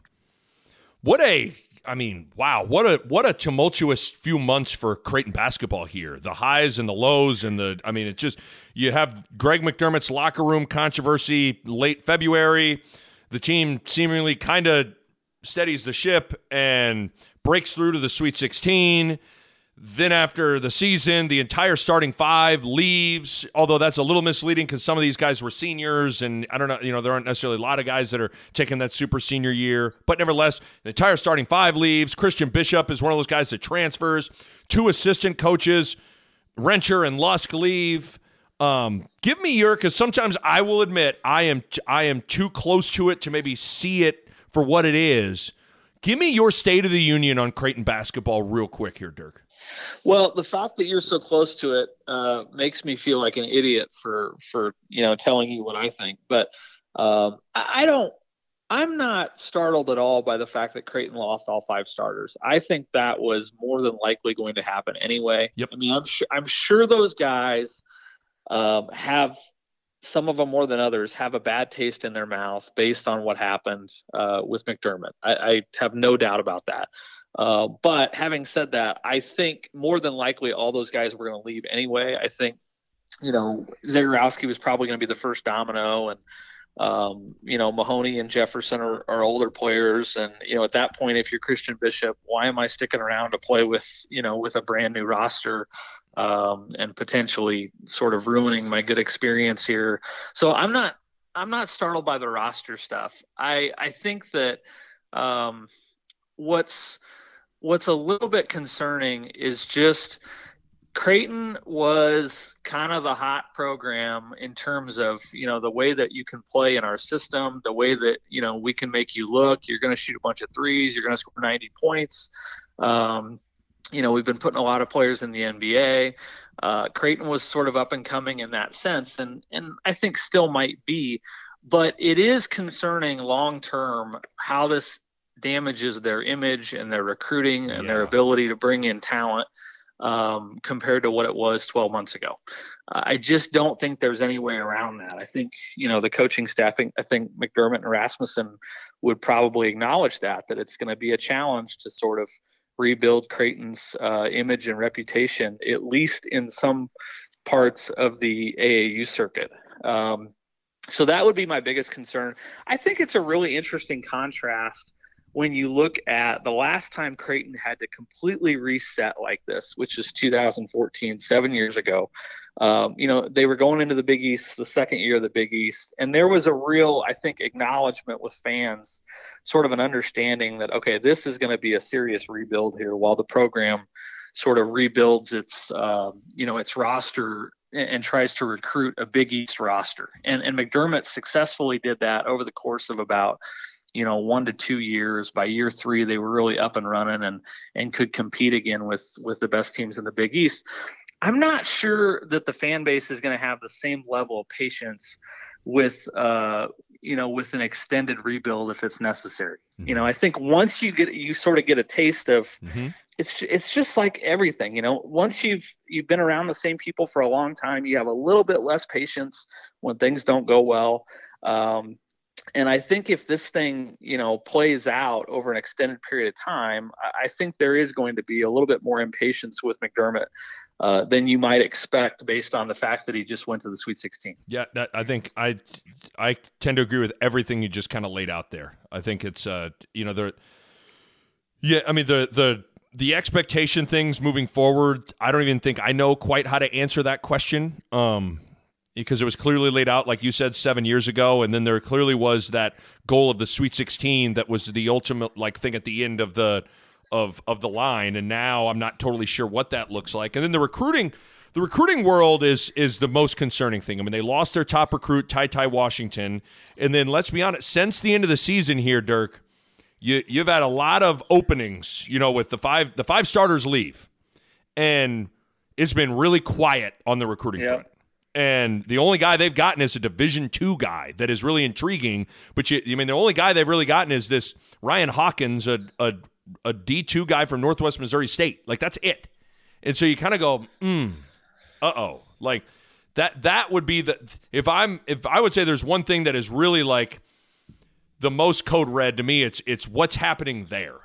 what a, I mean, wow, what a what a tumultuous few months for Creighton basketball here. The highs and the lows, and the, I mean, it just, you have Greg McDermott's locker room controversy late February. The team seemingly kind of steadies the ship and breaks through to the Sweet sixteen. Then after the season, the entire starting five leaves, although that's a little misleading because some of these guys were seniors, and I don't know, you know, there aren't necessarily a lot of guys that are taking that super senior year. But nevertheless, the entire starting five leaves. Christian Bishop is one of those guys that transfers. Two assistant coaches, Rencher and Lusk, leave. Um, give me your, because sometimes I will admit I am I am too close to it to maybe see it for what it is. Give me your State of the Union on Creighton basketball real quick here, Dirk. Well, the fact that you're so close to it uh, makes me feel like an idiot for, for you know, telling you what I think. But um, I, I don't – I'm not startled at all by the fact that Creighton lost all five starters. I think that was more than likely going to happen anyway. Yep. I mean, I'm sure, I'm sure those guys um, have – some of them more than others have a bad taste in their mouth based on what happened uh, with McDermott. I, I have no doubt about that. Uh, but having said that, I think more than likely all those guys were going to leave anyway. I think, you know, Zagorowski was probably going to be the first domino, and um, you know, Mahoney and Jefferson are, are older players, and you know, at that point, if you're Christian Bishop, why am I sticking around to play with, you know, with a brand new roster, um, and potentially sort of ruining my good experience here? So I'm not, I'm not startled by the roster stuff. I, I think that um, what's, what's a little bit concerning is just Creighton was kind of the hot program in terms of, you know, the way that you can play in our system, the way that, you know, we can make you look. You're going to shoot a bunch of threes. You're going to score ninety points. Um, you know, we've been putting a lot of players in the N B A. Uh, Creighton was sort of up and coming in that sense, and and I think still might be. But it is concerning long term how this damages their image and their recruiting and yeah. their ability to bring in talent. Um, compared to what it was twelve months ago. Uh, I just don't think there's any way around that. I think, you know, the coaching staff, I think McDermott and Rasmussen would probably acknowledge that, that it's going to be a challenge to sort of rebuild Creighton's uh, image and reputation, at least in some parts of the A A U circuit. Um, so that would be my biggest concern. I think it's a really interesting contrast when you look at the last time Creighton had to completely reset like this, which is two thousand fourteen, seven years ago. Um, you know, they were going into the Big East, the second year of the Big East, and there was a real, I think, acknowledgement with fans, sort of an understanding that, okay, this is going to be a serious rebuild here while the program sort of rebuilds its, uh, you know, its roster and, and tries to recruit a Big East roster. And, and McDermott successfully did that over the course of about, you know, one to two years. By year three, they were really up and running and and could compete again with with the best teams in the Big East. I'm not sure that the fan base is going to have the same level of patience with, uh, you know, with an extended rebuild if it's necessary. Mm-hmm. You know, I think once you get, you sort of get a taste of, mm-hmm. it's it's just like everything. You know, once you've you've been around the same people for a long time, you have a little bit less patience when things don't go well. Um, And I think if this thing, you know, plays out over an extended period of time, I think there is going to be a little bit more impatience with McDermott uh, than you might expect based on the fact that he just went to the Sweet sixteen. Yeah, that, I think I I tend to agree with everything you just kind of laid out there. I think it's, uh, you know, the yeah, I mean the the the expectation things moving forward. I don't even think I know quite how to answer that question. Um, Because it was clearly laid out, like you said, seven years ago, and then there clearly was that goal of the Sweet sixteen that was the ultimate like thing at the end of the of of the line. And now I'm not totally sure what that looks like. And then the recruiting, the recruiting world is is the most concerning thing. I mean, they lost their top recruit, Ty Ty Washington, and then let's be honest, since the end of the season here, Dirk, you you've had a lot of openings. You know, with the five the five starters leave, and it's been really quiet on the recruiting yep. front. And the only guy they've gotten is a Division two guy that is really intriguing. But you, I mean, the only guy they've really gotten is this Ryan Hawkins, a a, a D two guy from Northwest Missouri State. Like, that's it. And so you kind of go, hmm, uh-oh. Like, that that would be the – if I'm if I would say there's one thing that is really, like, the most code red to me, it's it's what's happening there.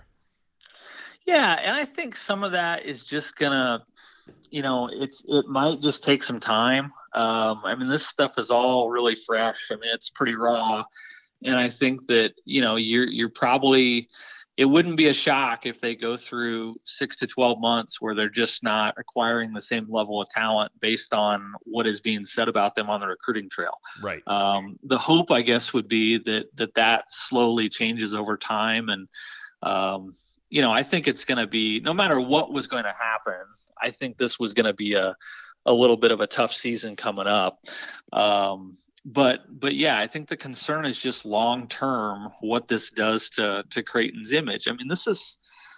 Yeah, and I think some of that is just going to – you know, it's it might just take some time. Um, I mean, this stuff is all really fresh. I mean, it's pretty raw, and I think that you know you're you're probably it wouldn't be a shock if they go through six to twelve months where they're just not acquiring the same level of talent based on what is being said about them on the recruiting trail. Right. Um, the hope, I guess, would be that that that slowly changes over time, and um, you know, I think it's going to be, no matter what was going to happen, I think this was going to be a, a little bit of a tough season coming up. Um, but, but yeah, I think the concern is just long-term, what this does to, to Creighton's image. I mean, this is,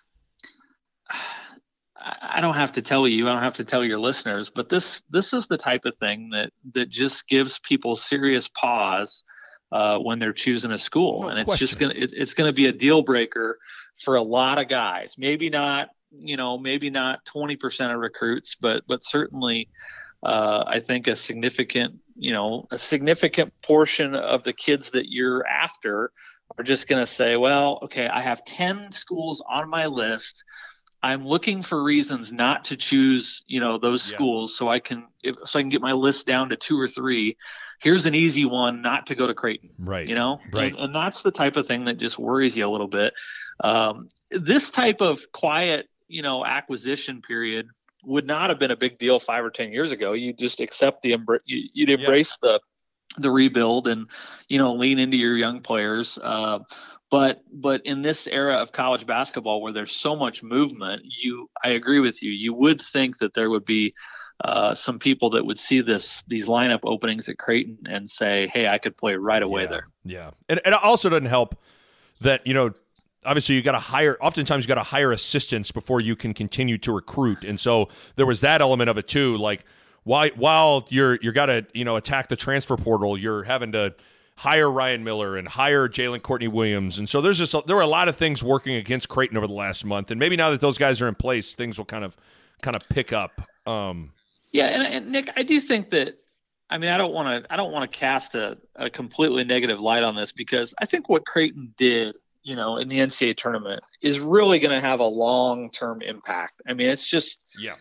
I don't have to tell you, I don't have to tell your listeners, but this, this is the type of thing that, that just gives people serious pause Uh, when they're choosing a school. No and it's question. just going to, it, it's going to be a deal breaker for a lot of guys. Maybe not, you know, maybe not twenty percent of recruits, but, but certainly uh, I think a significant, you know, a significant portion of the kids that you're after are just going to say, well, okay, I have ten schools on my list. I'm looking for reasons not to choose, you know, those Yeah. schools so I can if, so I can get my list down to two or three. Here's an easy one, not to go to Creighton. Right. You know, Right. and, and that's the type of thing that just worries you a little bit. Um, this type of quiet, you know, acquisition period would not have been a big deal five or ten years ago. You just accept the you, you'd embrace yeah. the the rebuild and, you know, lean into your young players. Uh, but but in this era of college basketball where there's so much movement, you I agree with you. You would think that there would be uh, some people that would see this these lineup openings at Creighton and say, hey, I could play right away yeah. there. Yeah. And, and it also doesn't help that, you know, obviously you got to hire, oftentimes you got to hire assistants before you can continue to recruit. And so there was that element of it too. Like, While while you're you're got to you know attack the transfer portal, you're having to hire Ryan Miller and hire Jalen Courtney Williams, and so there's just a, there were a lot of things working against Creighton over the last month, and maybe now that those guys are in place, things will kind of kind of pick up. Um, yeah, and, and Nick, I do think that. I mean, I don't want to I don't want to cast a, a completely negative light on this because I think what Creighton did, you know, in the N C double A tournament is really going to have a long term impact. I mean, it's just yeah.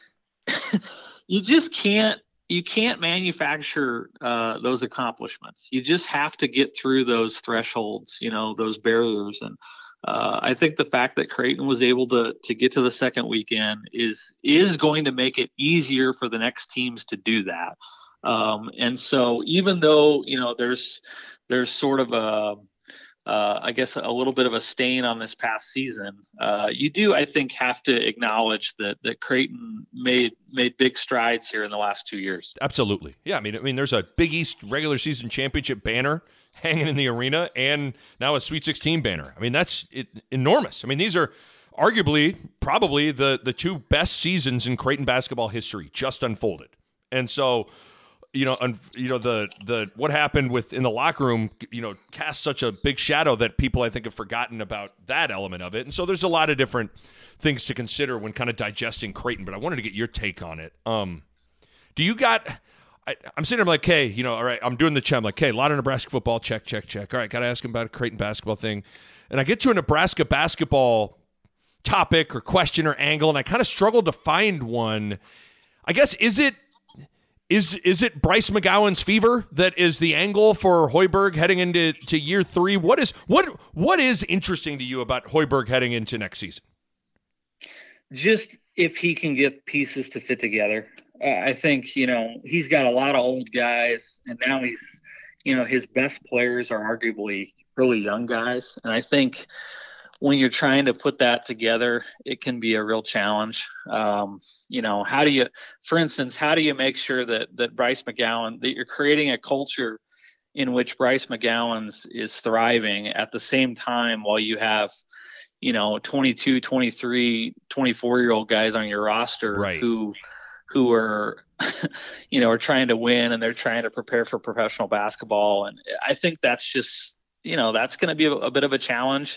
You just can't you can't manufacture uh, those accomplishments. You just have to get through those thresholds, you know, those barriers. And uh, I think the fact that Creighton was able to to get to the second weekend is is going to make it easier for the next teams to do that. Um, and so even though, you know, there's there's sort of a Uh, I guess a little bit of a stain on this past season. Uh, you do, I think, have to acknowledge that that Creighton made made big strides here in the last two years. Absolutely, yeah. I mean, I mean, there's a Big East regular season championship banner hanging in the arena, and now a Sweet sixteen banner. I mean, that's it, enormous. I mean, these are arguably probably the the two best seasons in Creighton basketball history just unfolded, and so. You know, un, you know the the what happened with in the locker room. You know, cast such a big shadow that people I think have forgotten about that element of it. And so there's a lot of different things to consider when kind of digesting Creighton. But I wanted to get your take on it. Um, do you got? I, I'm sitting there I'm like, hey, you know, all right, I'm doing the check. I'm like, hey, a lot of Nebraska football. Check, check, check. All right, got to ask him about a Creighton basketball thing. And I get to a Nebraska basketball topic or question or angle, and I kind of struggled to find one. I guess is it. Is is it Bryce McGowan's fever that is the angle for Hoiberg heading into to year three? What is what what is interesting to you about Hoiberg heading into next season? Just if he can get pieces to fit together. Uh, I think, you know, he's got a lot of old guys, and now he's, you know, his best players are arguably really young guys. And I think when you're trying to put that together, it can be a real challenge. Um, you know, how do you, for instance, how do you make sure that that Bryce McGowan, that you're creating a culture in which Bryce McGowan's is thriving at the same time while you have, you know, twenty-two, twenty-three, twenty-four year old guys on your roster right. who, who are, you know, are trying to win and they're trying to prepare for professional basketball. And I think that's just, you know, that's going to be a, a bit of a challenge.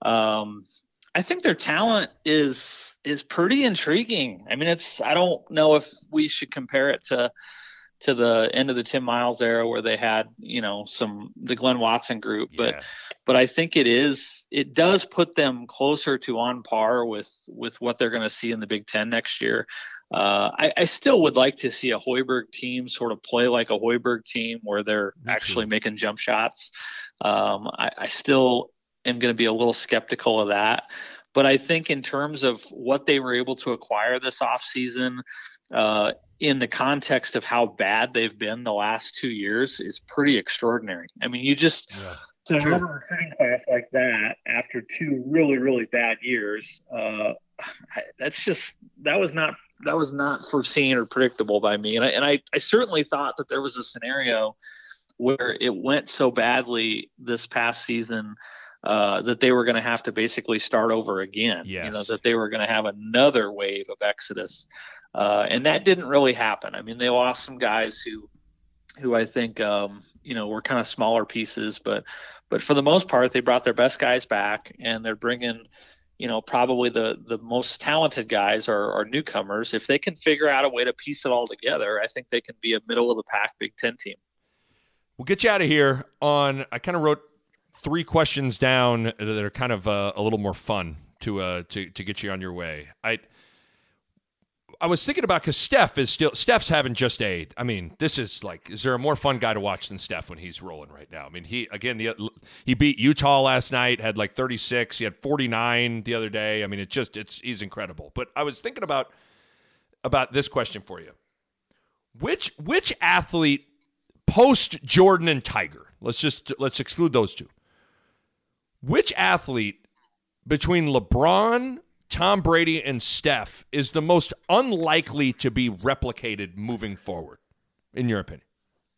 Um, I think their talent is is pretty intriguing. I mean, it's I don't know if we should compare it to to the end of the Tim Miles era where they had, you know, some the Glenn Watson group, but yeah. but I think it is it does put them closer to on par with with what they're going to see in the Big Ten next year. Uh, I, I still would like to see a Hoiberg team sort of play like a Hoiberg team where they're Me actually too. making jump shots. Um, I, I still am going to be a little skeptical of that. But I think in terms of what they were able to acquire this offseason, uh, in the context of how bad they've been the last two years is pretty extraordinary. I mean, you just Yeah. to have a recruiting class like that after two really, really bad years, uh, that's just that was not that was not foreseen or predictable by me. And I and I, I certainly thought that there was a scenario where it went so badly this past season uh, that they were going to have to basically start over again. Yes. You know, that they were going to have another wave of exodus. Uh, and that didn't really happen. I mean, they lost some guys who, who I think, um, you know, were kind of smaller pieces, but, but for the most part, they brought their best guys back, and they're bringing, you know, probably the, the most talented guys are, are newcomers. If they can figure out a way to piece it all together, I think they can be a middle of the pack Big Ten team. We'll get you out of here on, I kind of wrote three questions down that are kind of uh, a little more fun to uh to to get you on your way. I I was thinking about because Steph is still Steph's having just a. I mean, this is like, is there a more fun guy to watch than Steph when he's rolling right now? I mean, he again the he beat Utah last night, had like thirty-six. He had forty-nine the other day. I mean, it just it's he's incredible. But I was thinking about about this question for you: which which athlete post Jordan and Tiger? Let's just let's exclude those two. Which athlete between LeBron, Tom Brady, and Steph is the most unlikely to be replicated moving forward, in your opinion?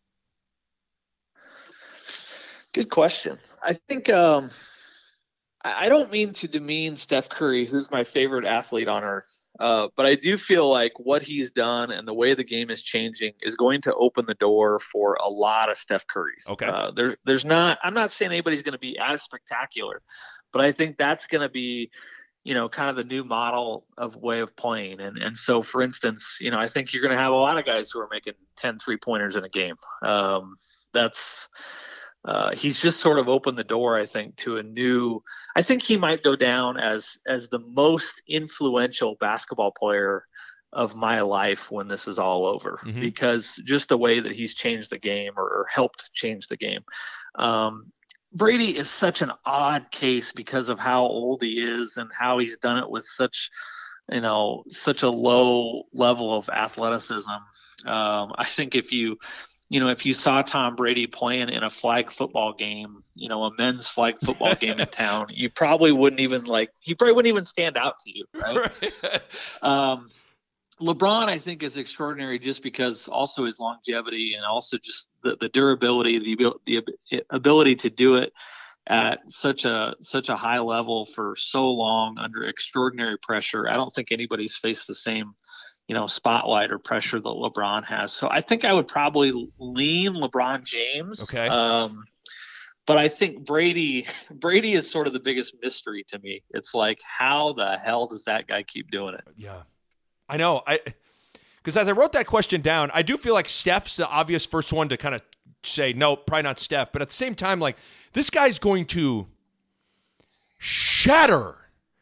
Good question. I think um, I don't mean to demean Steph Curry, who's my favorite athlete on earth, uh, but I do feel like what he's done and the way the game is changing is going to open the door for a lot of Steph Currys. Okay. Uh, there's, there's not. I'm not saying anybody's going to be as spectacular, but I think that's going to be, you know, kind of the new model of way of playing. And and so, for instance, you know, I think you're going to have a lot of guys who are making ten three-pointers in a game. Um, that's uh, he's just sort of opened the door, I think, to a new – I think he might go down as as the most influential basketball player of my life when this is all over, mm-hmm. because just the way that he's changed the game or, or helped change the game. Um, Brady is such an odd case because of how old he is and how he's done it with such, you know, such a low level of athleticism. Um, I think if you, you know, if you saw Tom Brady playing in a flag football game, you know, a men's flag football game in town, you probably wouldn't even like, he probably wouldn't even stand out to you, right? right. Um, LeBron, I think, is extraordinary just because also his longevity and also just the, the durability, the, the ability to do it at such a such a high level for so long under extraordinary pressure. I don't think anybody's faced the same, you know, spotlight or pressure that LeBron has. So I think I would probably lean LeBron James. Okay. Um, but I think Brady Brady is sort of the biggest mystery to me. It's like, how the hell does that guy keep doing it? Yeah. I know. I because as I wrote that question down, I do feel like Steph's the obvious first one to kind of say, no, probably not Steph. But at the same time, like, this guy's going to shatter,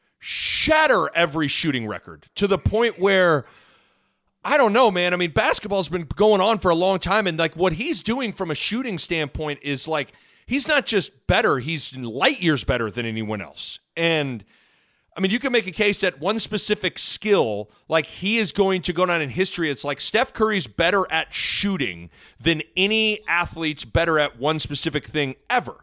shatter every shooting record to the point where, I don't know, man. I mean, basketball's been going on for a long time. And, like, what he's doing from a shooting standpoint is, like, he's not just better. He's light years better than anyone else. And I mean, you can make a case that one specific skill, like he is going to go down in history. It's like Steph Curry's better at shooting than any athlete's better at one specific thing ever.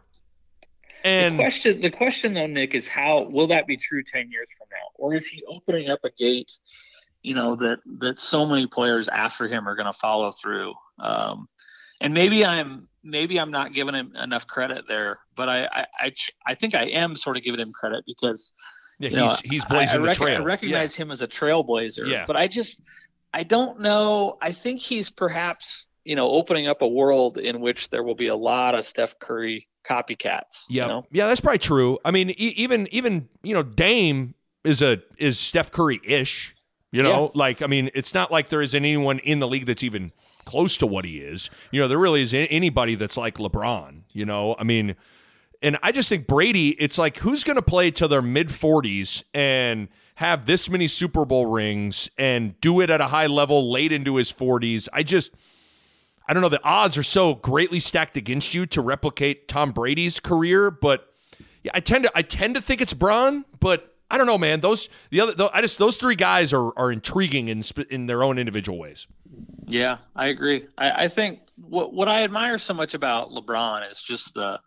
And the question, the question though, Nick, is how will that be true ten years from now? Or is he opening up a gate, you know, that, that so many players after him are going to follow through? Um, and maybe I'm, maybe I'm not giving him enough credit there, but I, I, I, I think I am sort of giving him credit because, Yeah, you he's know, he's blazing I, I rec- the trail. I recognize yeah. him as a trailblazer, yeah. but I just I don't know. I think he's perhaps, you know, opening up a world in which there will be a lot of Steph Curry copycats. Yeah, you know? yeah, that's probably true. I mean, e- even even you know, Dame is a is Steph Curry-ish. You know, yeah. like I mean, it's not like there isn't anyone in the league that's even close to what he is. You know, there really isn't anybody that's like LeBron. You know, I mean. And I just think Brady, it's like, who's going to play till their mid-forties and have this many Super Bowl rings and do it at a high level late into his forties? I just, I don't know. The odds are so greatly stacked against you to replicate Tom Brady's career. But yeah, I tend to, I tend to think it's Bron. But I don't know, man. Those the other, those, I just those three guys are are intriguing in in their own individual ways. Yeah, I agree. I, I think what what I admire so much about LeBron is just the.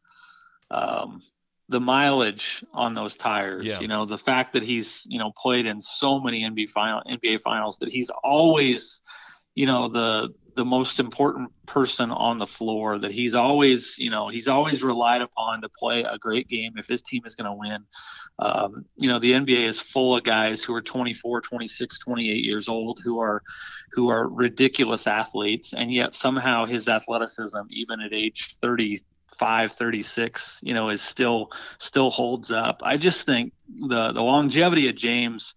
Um, the mileage on those tires, yeah. you know, the fact that he's, you know, played in so many N B A final N B A finals, that he's always, you know, the, the most important person on the floor, that he's always, you know, he's always relied upon to play a great game if his team is going to win. Um, you know, the N B A is full of guys who are twenty-four, twenty-six, twenty-eight years old, who are, who are ridiculous athletes. And yet somehow his athleticism, even at age thirty, Five thirty-six, you know, is still still holds up. I just think the the longevity of James,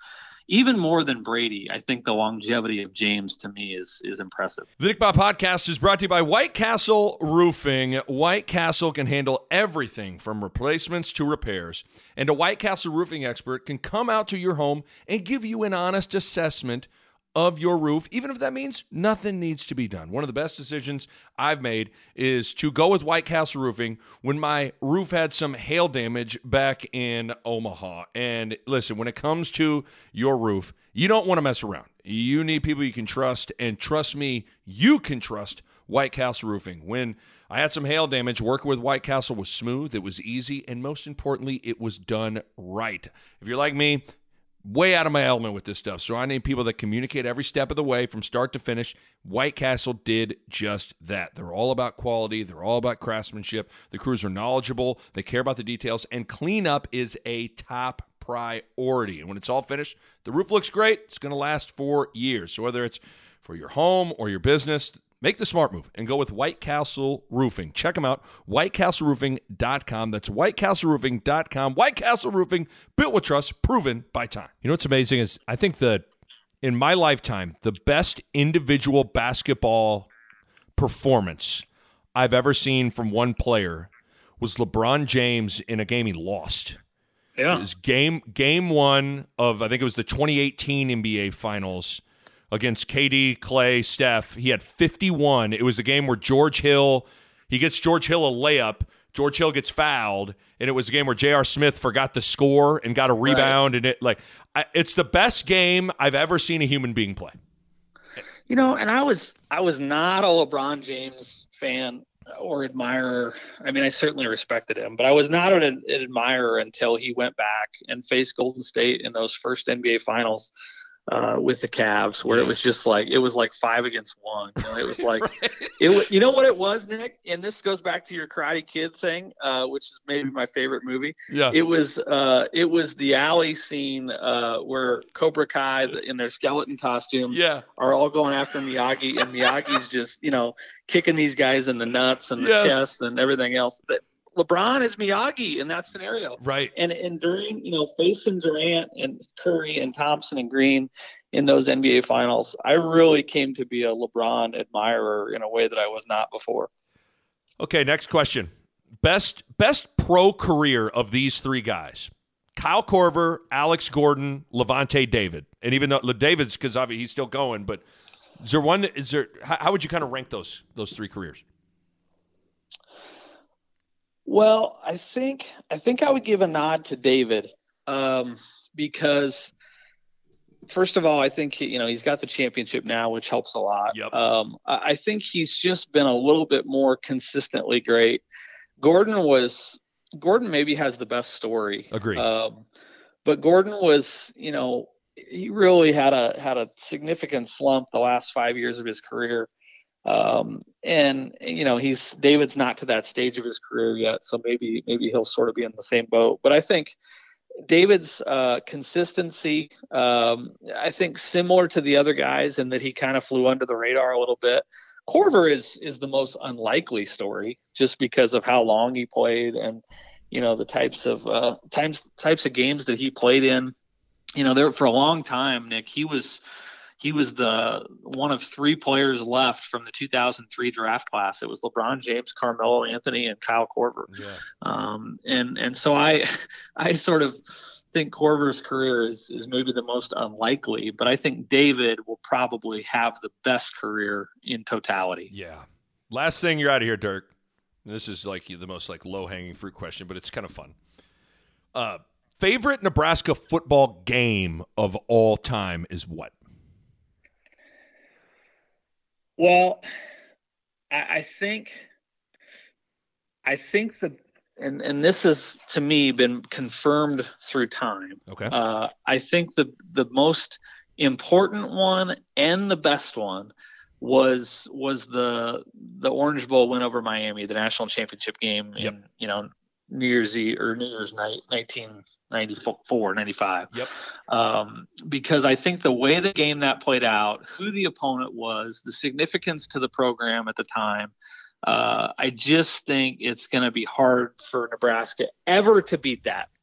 even more than Brady, I think the longevity of James to me is is impressive. The Nick Bob Podcast is brought to you by White Castle Roofing. White Castle can handle everything from replacements to repairs. And a White Castle roofing expert can come out to your home and give you an honest assessment of your roof, even if that means nothing needs to be done. One of the best decisions I've made is to go with White Castle Roofing when my roof had some hail damage back in Omaha. And listen, when it comes to your roof, you don't want to mess around. You need people you can trust, and trust me, you can trust White Castle Roofing. When I had some hail damage, working with White Castle was smooth, it was easy, and most importantly, it was done right. If you're like me, way out of my element with this stuff, so I need people that communicate every step of the way from start to finish. White Castle did just that. They're all about quality. They're all about craftsmanship. The crews are knowledgeable. They care about the details, and cleanup is a top priority. And when it's all finished, the roof looks great. It's going to last for years. So whether it's for your home or your business, make the smart move and go with White Castle Roofing. Check them out, white castle roofing dot com. That's white castle roofing dot com. White Castle Roofing, built with trust, proven by time. You know what's amazing is I think that in my lifetime, the best individual basketball performance I've ever seen from one player was LeBron James in a game he lost. Yeah. It was game, game one of, I think it was the twenty eighteen N B A Finals, against K D, Clay, Steph. He had fifty-one. It was a game where George Hill, he gets George Hill a layup. George Hill gets fouled, and it was a game where J R. Smith forgot to score and got a rebound. Right. And it like I, it's the best game I've ever seen a human being play. You know, and I was I was not a LeBron James fan or admirer. I mean, I certainly respected him, but I was not an, an admirer until he went back and faced Golden State in those first N B A Finals. Uh, with the Cavs, where yeah. it was just like it was like five against one. You know, it was like right. it. You know what it was, Nick? And this goes back to your Karate Kid thing, uh, which is maybe my favorite movie. Yeah, it was. Uh, it was the alley scene uh, where Cobra Kai in their skeleton costumes yeah. are all going after Miyagi, and Miyagi's just you know kicking these guys in the nuts and the yes. chest and everything else. That LeBron is Miyagi in that scenario. Right. And and during, you know, facing Durant and Curry and Thompson and Green in those N B A finals, I really came to be a LeBron admirer in a way that I was not before. Okay, next question. Best best pro career of these three guys. Kyle Korver, Alex Gordon, Levante David. And even though David's, because obviously he's still going, but is there one, is there, how, how would you kind of rank those those three careers? Well, I think I think I would give a nod to David um, because, first of all, I think he, you know he's got the championship now, which helps a lot. Yep. Um, I, I think he's just been a little bit more consistently great. Gordon was Gordon maybe has the best story. Agreed. Um, but Gordon was, you know, he really had a had a significant slump the last five years of his career. Um, and you know, he's David's not to that stage of his career yet, so maybe maybe he'll sort of be in the same boat. But I think David's uh, consistency, um, I think similar to the other guys in that he kind of flew under the radar a little bit. Korver is is the most unlikely story just because of how long he played and you know the types of uh, times types of games that he played in. You know, there for a long time, Nick, he was. He was the one of three players left from the two thousand three draft class. It was LeBron James, Carmelo Anthony, and Kyle Korver. Yeah. Um, and and so I I sort of think Korver's career is is maybe the most unlikely, but I think David will probably have the best career in totality. Yeah. Last thing, you're out of here, Dirk. This is like the most like low hanging fruit question, but it's kind of fun. Uh, favorite Nebraska football game of all time is what? Well, I, I think, I think the, and, and this has to me been confirmed through time. Okay. Uh, I think the the most important one and the best one was was the the Orange Bowl win over Miami, the national championship game yep. in you know New Year's Eve or New Year's night, nineteen ninety-four, ninety-five. Yep. Um, because I think the way the game that played out, who the opponent was, the significance to the program at the time, uh, I just think it's going to be hard for Nebraska ever to beat that.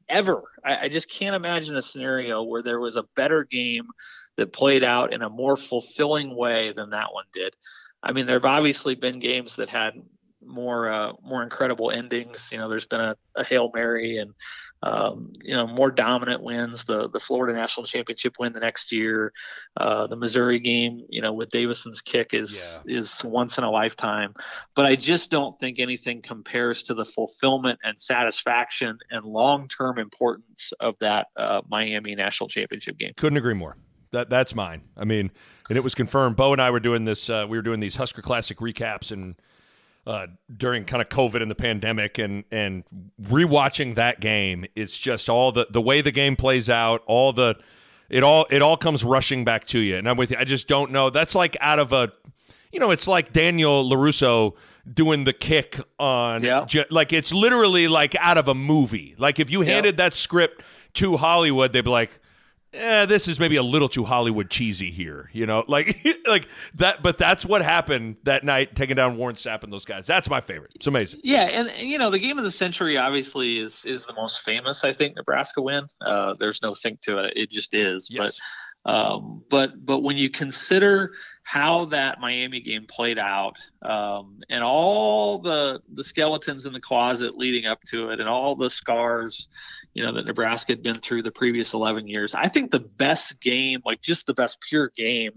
ever. I, I just can't imagine a scenario where there was a better game that played out in a more fulfilling way than that one did. I mean, there have obviously been games that had more uh, more incredible endings. You know, there's been a, a Hail Mary and um, you know, more dominant wins. The the Florida National Championship win the next year, uh, the Missouri game, you know, with Davison's kick is yeah. is once in a lifetime. But I just don't think anything compares to the fulfillment and satisfaction and long term importance of that uh, Miami National Championship game. Couldn't agree more. That that's mine. I mean, and it was confirmed. Bo and I were doing this. Uh, we were doing these Husker Classic recaps and. Uh, during kind of COVID and the pandemic, and and rewatching that game, it's just all the the way the game plays out, all the it all it all comes rushing back to you. And I'm with you. I just don't know. That's like out of a, you know, it's like Daniel LaRusso doing the kick on, yeah. like it's literally like out of a movie. Like if you handed yeah. that script to Hollywood, they'd be like, Eh, this is maybe a little too Hollywood cheesy here, you know, like like that. But that's what happened that night, taking down Warren Sapp and those guys. That's my favorite. It's amazing. Yeah, and, and you know, the game of the century obviously is is the most famous. I think Nebraska win. Uh, there's no think to it. It just is. Yes. But um, but but when you consider how that Miami game played out, um, and all the the skeletons in the closet leading up to it, and all the scars, you know, that Nebraska had been through the previous eleven years, I think the best game, like just the best pure game,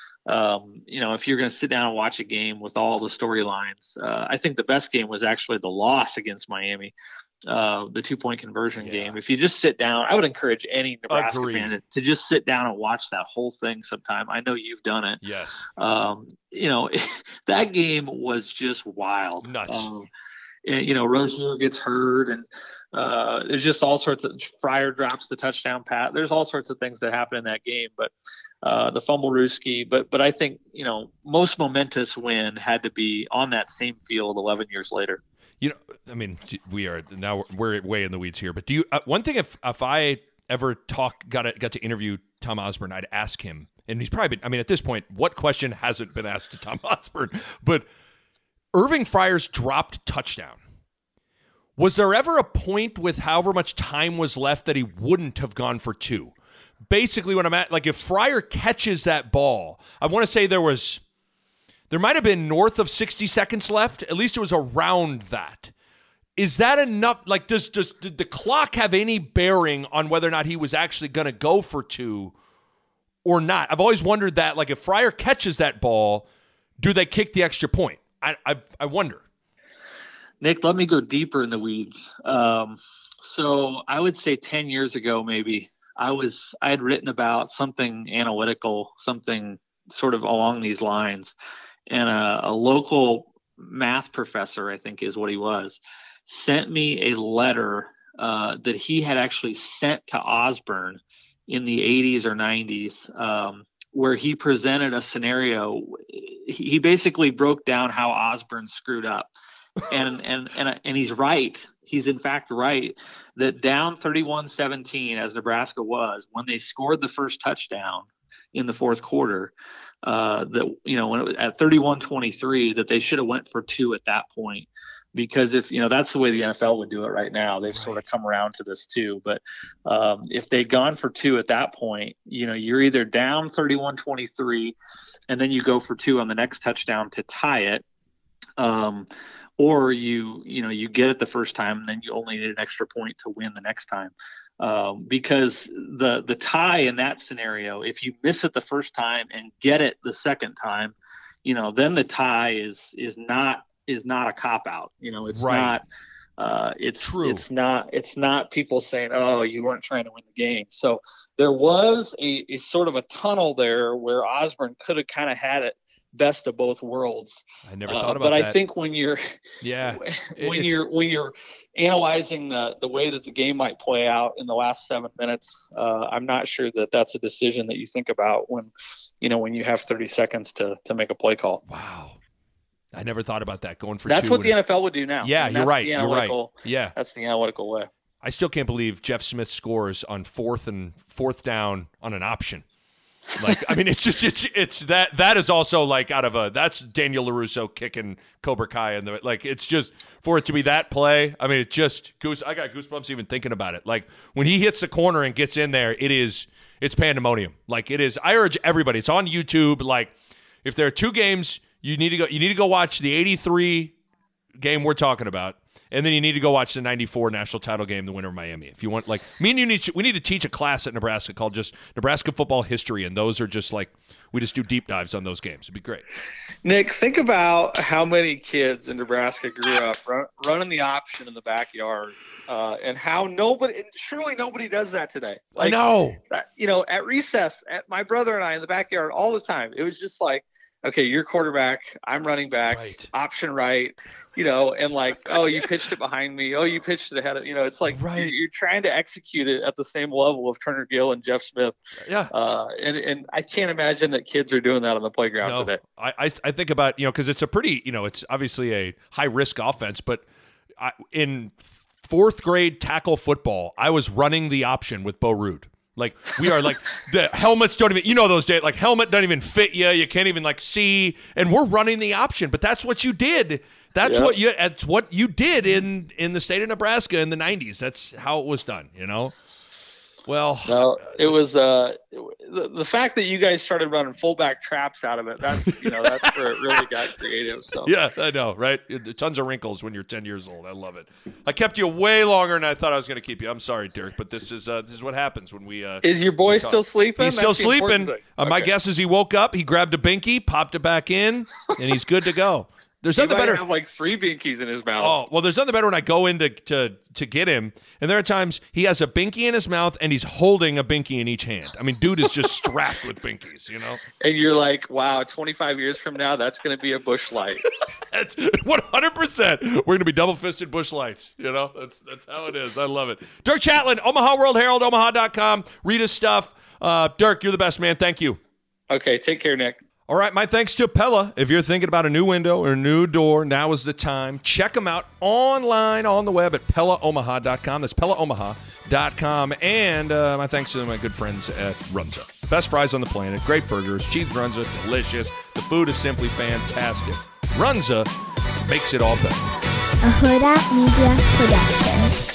um, you know, if you're going to sit down and watch a game with all the storylines, uh, I think the best game was actually the loss against Miami, uh, the two-point conversion yeah. game. If you just sit down, I would encourage any Nebraska Agreed. fan to just sit down and watch that whole thing sometime. I know you've done it. Yes. Um, you know, that game was just wild. Nuts. Um, and, you know, Rozier gets hurt, and uh, there's just all sorts of – Fryer drops the touchdown pass. There's all sorts of things that happen in that game. But uh, the fumble Ruski. But, but I think, you know, most momentous win had to be on that same field eleven years later. You know, I mean, we are now we're way in the weeds here. But do you uh, one thing if if I ever talk got to, got to interview Tom Osborne, I'd ask him, and he's probably been, I mean, at this point, what question hasn't been asked to Tom Osborne? But Irving Fryer's dropped touchdown. Was there ever a point with however much time was left that he wouldn't have gone for two? Basically, what I'm at, like if Fryer catches that ball, I want to say there was. There might have been north of sixty seconds left. At least it was around that. Is that enough? Like, does does did the clock have any bearing on whether or not he was actually going to go for two or not? I've always wondered that. Like, if Fryer catches that ball, do they kick the extra point? I I, I wonder. Nick, let me go deeper in the weeds. Um, so I would say ten years ago, maybe I was I had written about something analytical, something sort of along these lines. And a, a local math professor, I think is what he was, sent me a letter uh, that he had actually sent to Osborne in the eighties or nineties, um, where he presented a scenario. He, he basically broke down how Osborne screwed up. And, and, and, and he's right. He's in fact right that down thirty-one seventeen, as Nebraska was, when they scored the first touchdown in the fourth quarter, uh, that, you know, when it was at thirty-one twenty-three, that they should have went for two at that point, because if, you know, that's the way the N F L would do it right now. They've sort of come around to this too. But um, if they'd gone for two at that point, you know, you're either down thirty-one twenty-three and then you go for two on the next touchdown to tie it. Um, or you, you know, you get it the first time and then you only need an extra point to win the next time. Um, because the the tie in that scenario, if you miss it the first time and get it the second time, you know, then the tie is is not is not a cop out. You know, it's right. not. Uh, it's True. It's not. It's not people saying, "Oh, you weren't trying to win the game." So there was a, a sort of a tunnel there where Osborne could have kind of had it best of both worlds. I never thought uh, about but that. I think when you're yeah when it's, you're when you're analyzing the the way that the game might play out in the last seven minutes, uh, I'm not sure that that's a decision that you think about when you know when you have thirty seconds to to make a play call. Wow. I never thought about that going for that's two. what the N F L would do now. Yeah, I mean, you're right. You're right. Yeah, that's the analytical way. I still can't believe Jeff Smith scores on fourth and fourth down on an option. Like, I mean, it's just it's it's that that is also like out of a that's Daniel LaRusso kicking Cobra Kai in the like it's just for it to be that play. I mean, it just goose. I got goosebumps even thinking about it. Like when he hits the corner and gets in there, it is it's pandemonium. Like it is. I urge everybody. It's on YouTube. Like if there are two games, you need to go. You need to go watch the eighty-three game we're talking about. And then you need to go watch the ninety-four national title game, the winner of Miami. If you want, like, me and you need to, we need to teach a class at Nebraska called just Nebraska football history, and those are just like we just do deep dives on those games. It'd be great. Nick, think about how many kids in Nebraska grew up run, running the option in the backyard, uh, and how nobody, and surely nobody does that today. Like, I know. That, you know, at recess, at my brother and I in the backyard all the time. It was just like, okay, you're quarterback, I'm running back, right. option right, you know, and like, oh, you pitched it behind me, oh, you pitched it ahead of, you know, it's like right. you're, you're trying to execute it at the same level of Turner Gill and Jeff Smith. Yeah. Uh, and, and I can't imagine that kids are doing that on the playground no, today. I, I I think about, you know, because it's a pretty, you know, it's obviously a high-risk offense, but I, in fourth grade tackle football, I was running the option with Bo Ruud. Like we are like the helmets don't even, you know, those days, like helmet doesn't even fit you. You can't even like see, and we're running the option, but that's what you did. That's yep. what you, that's what you did in, in the state of Nebraska in the nineties. That's how it was done, you know? Well, no, it was uh, the, the fact that you guys started running fullback traps out of it. That's, you know, that's where it really got creative. So yeah, I know, right? Tons of wrinkles when you're ten years old. I love it. I kept you way longer than I thought I was going to keep you. I'm sorry, Dirk, but this is uh, this is what happens when we. Uh, is your boy still sleeping? He's still that's sleeping. Uh, okay. My guess is he woke up, he grabbed a binky, popped it back in, and he's good to go. There's he nothing might better. Have like three binkies in his mouth. Oh well, there's nothing better when I go in to, to to get him, and there are times he has a binky in his mouth and he's holding a binky in each hand. I mean, dude is just strapped with binkies, you know. And you're like, wow, twenty-five years from now, that's going to be a Busch Light. That's one hundred percent. We're going to be double fisted Busch Lights. You know, that's that's how it is. I love it. Dirk Chatelain, Omaha World Herald, Omaha dot com. Read his stuff. Uh, Dirk, you're the best, man. Thank you. Okay, take care, Nick. All right, my thanks to Pella. If you're thinking about a new window or a new door, now is the time. Check them out online on the web at Pella Omaha dot com. That's Pella Omaha dot com. And uh, my thanks to my good friends at Runza. Best fries on the planet, great burgers, cheese Runza, delicious. The food is simply fantastic. Runza makes it all better. A Huda Media Production.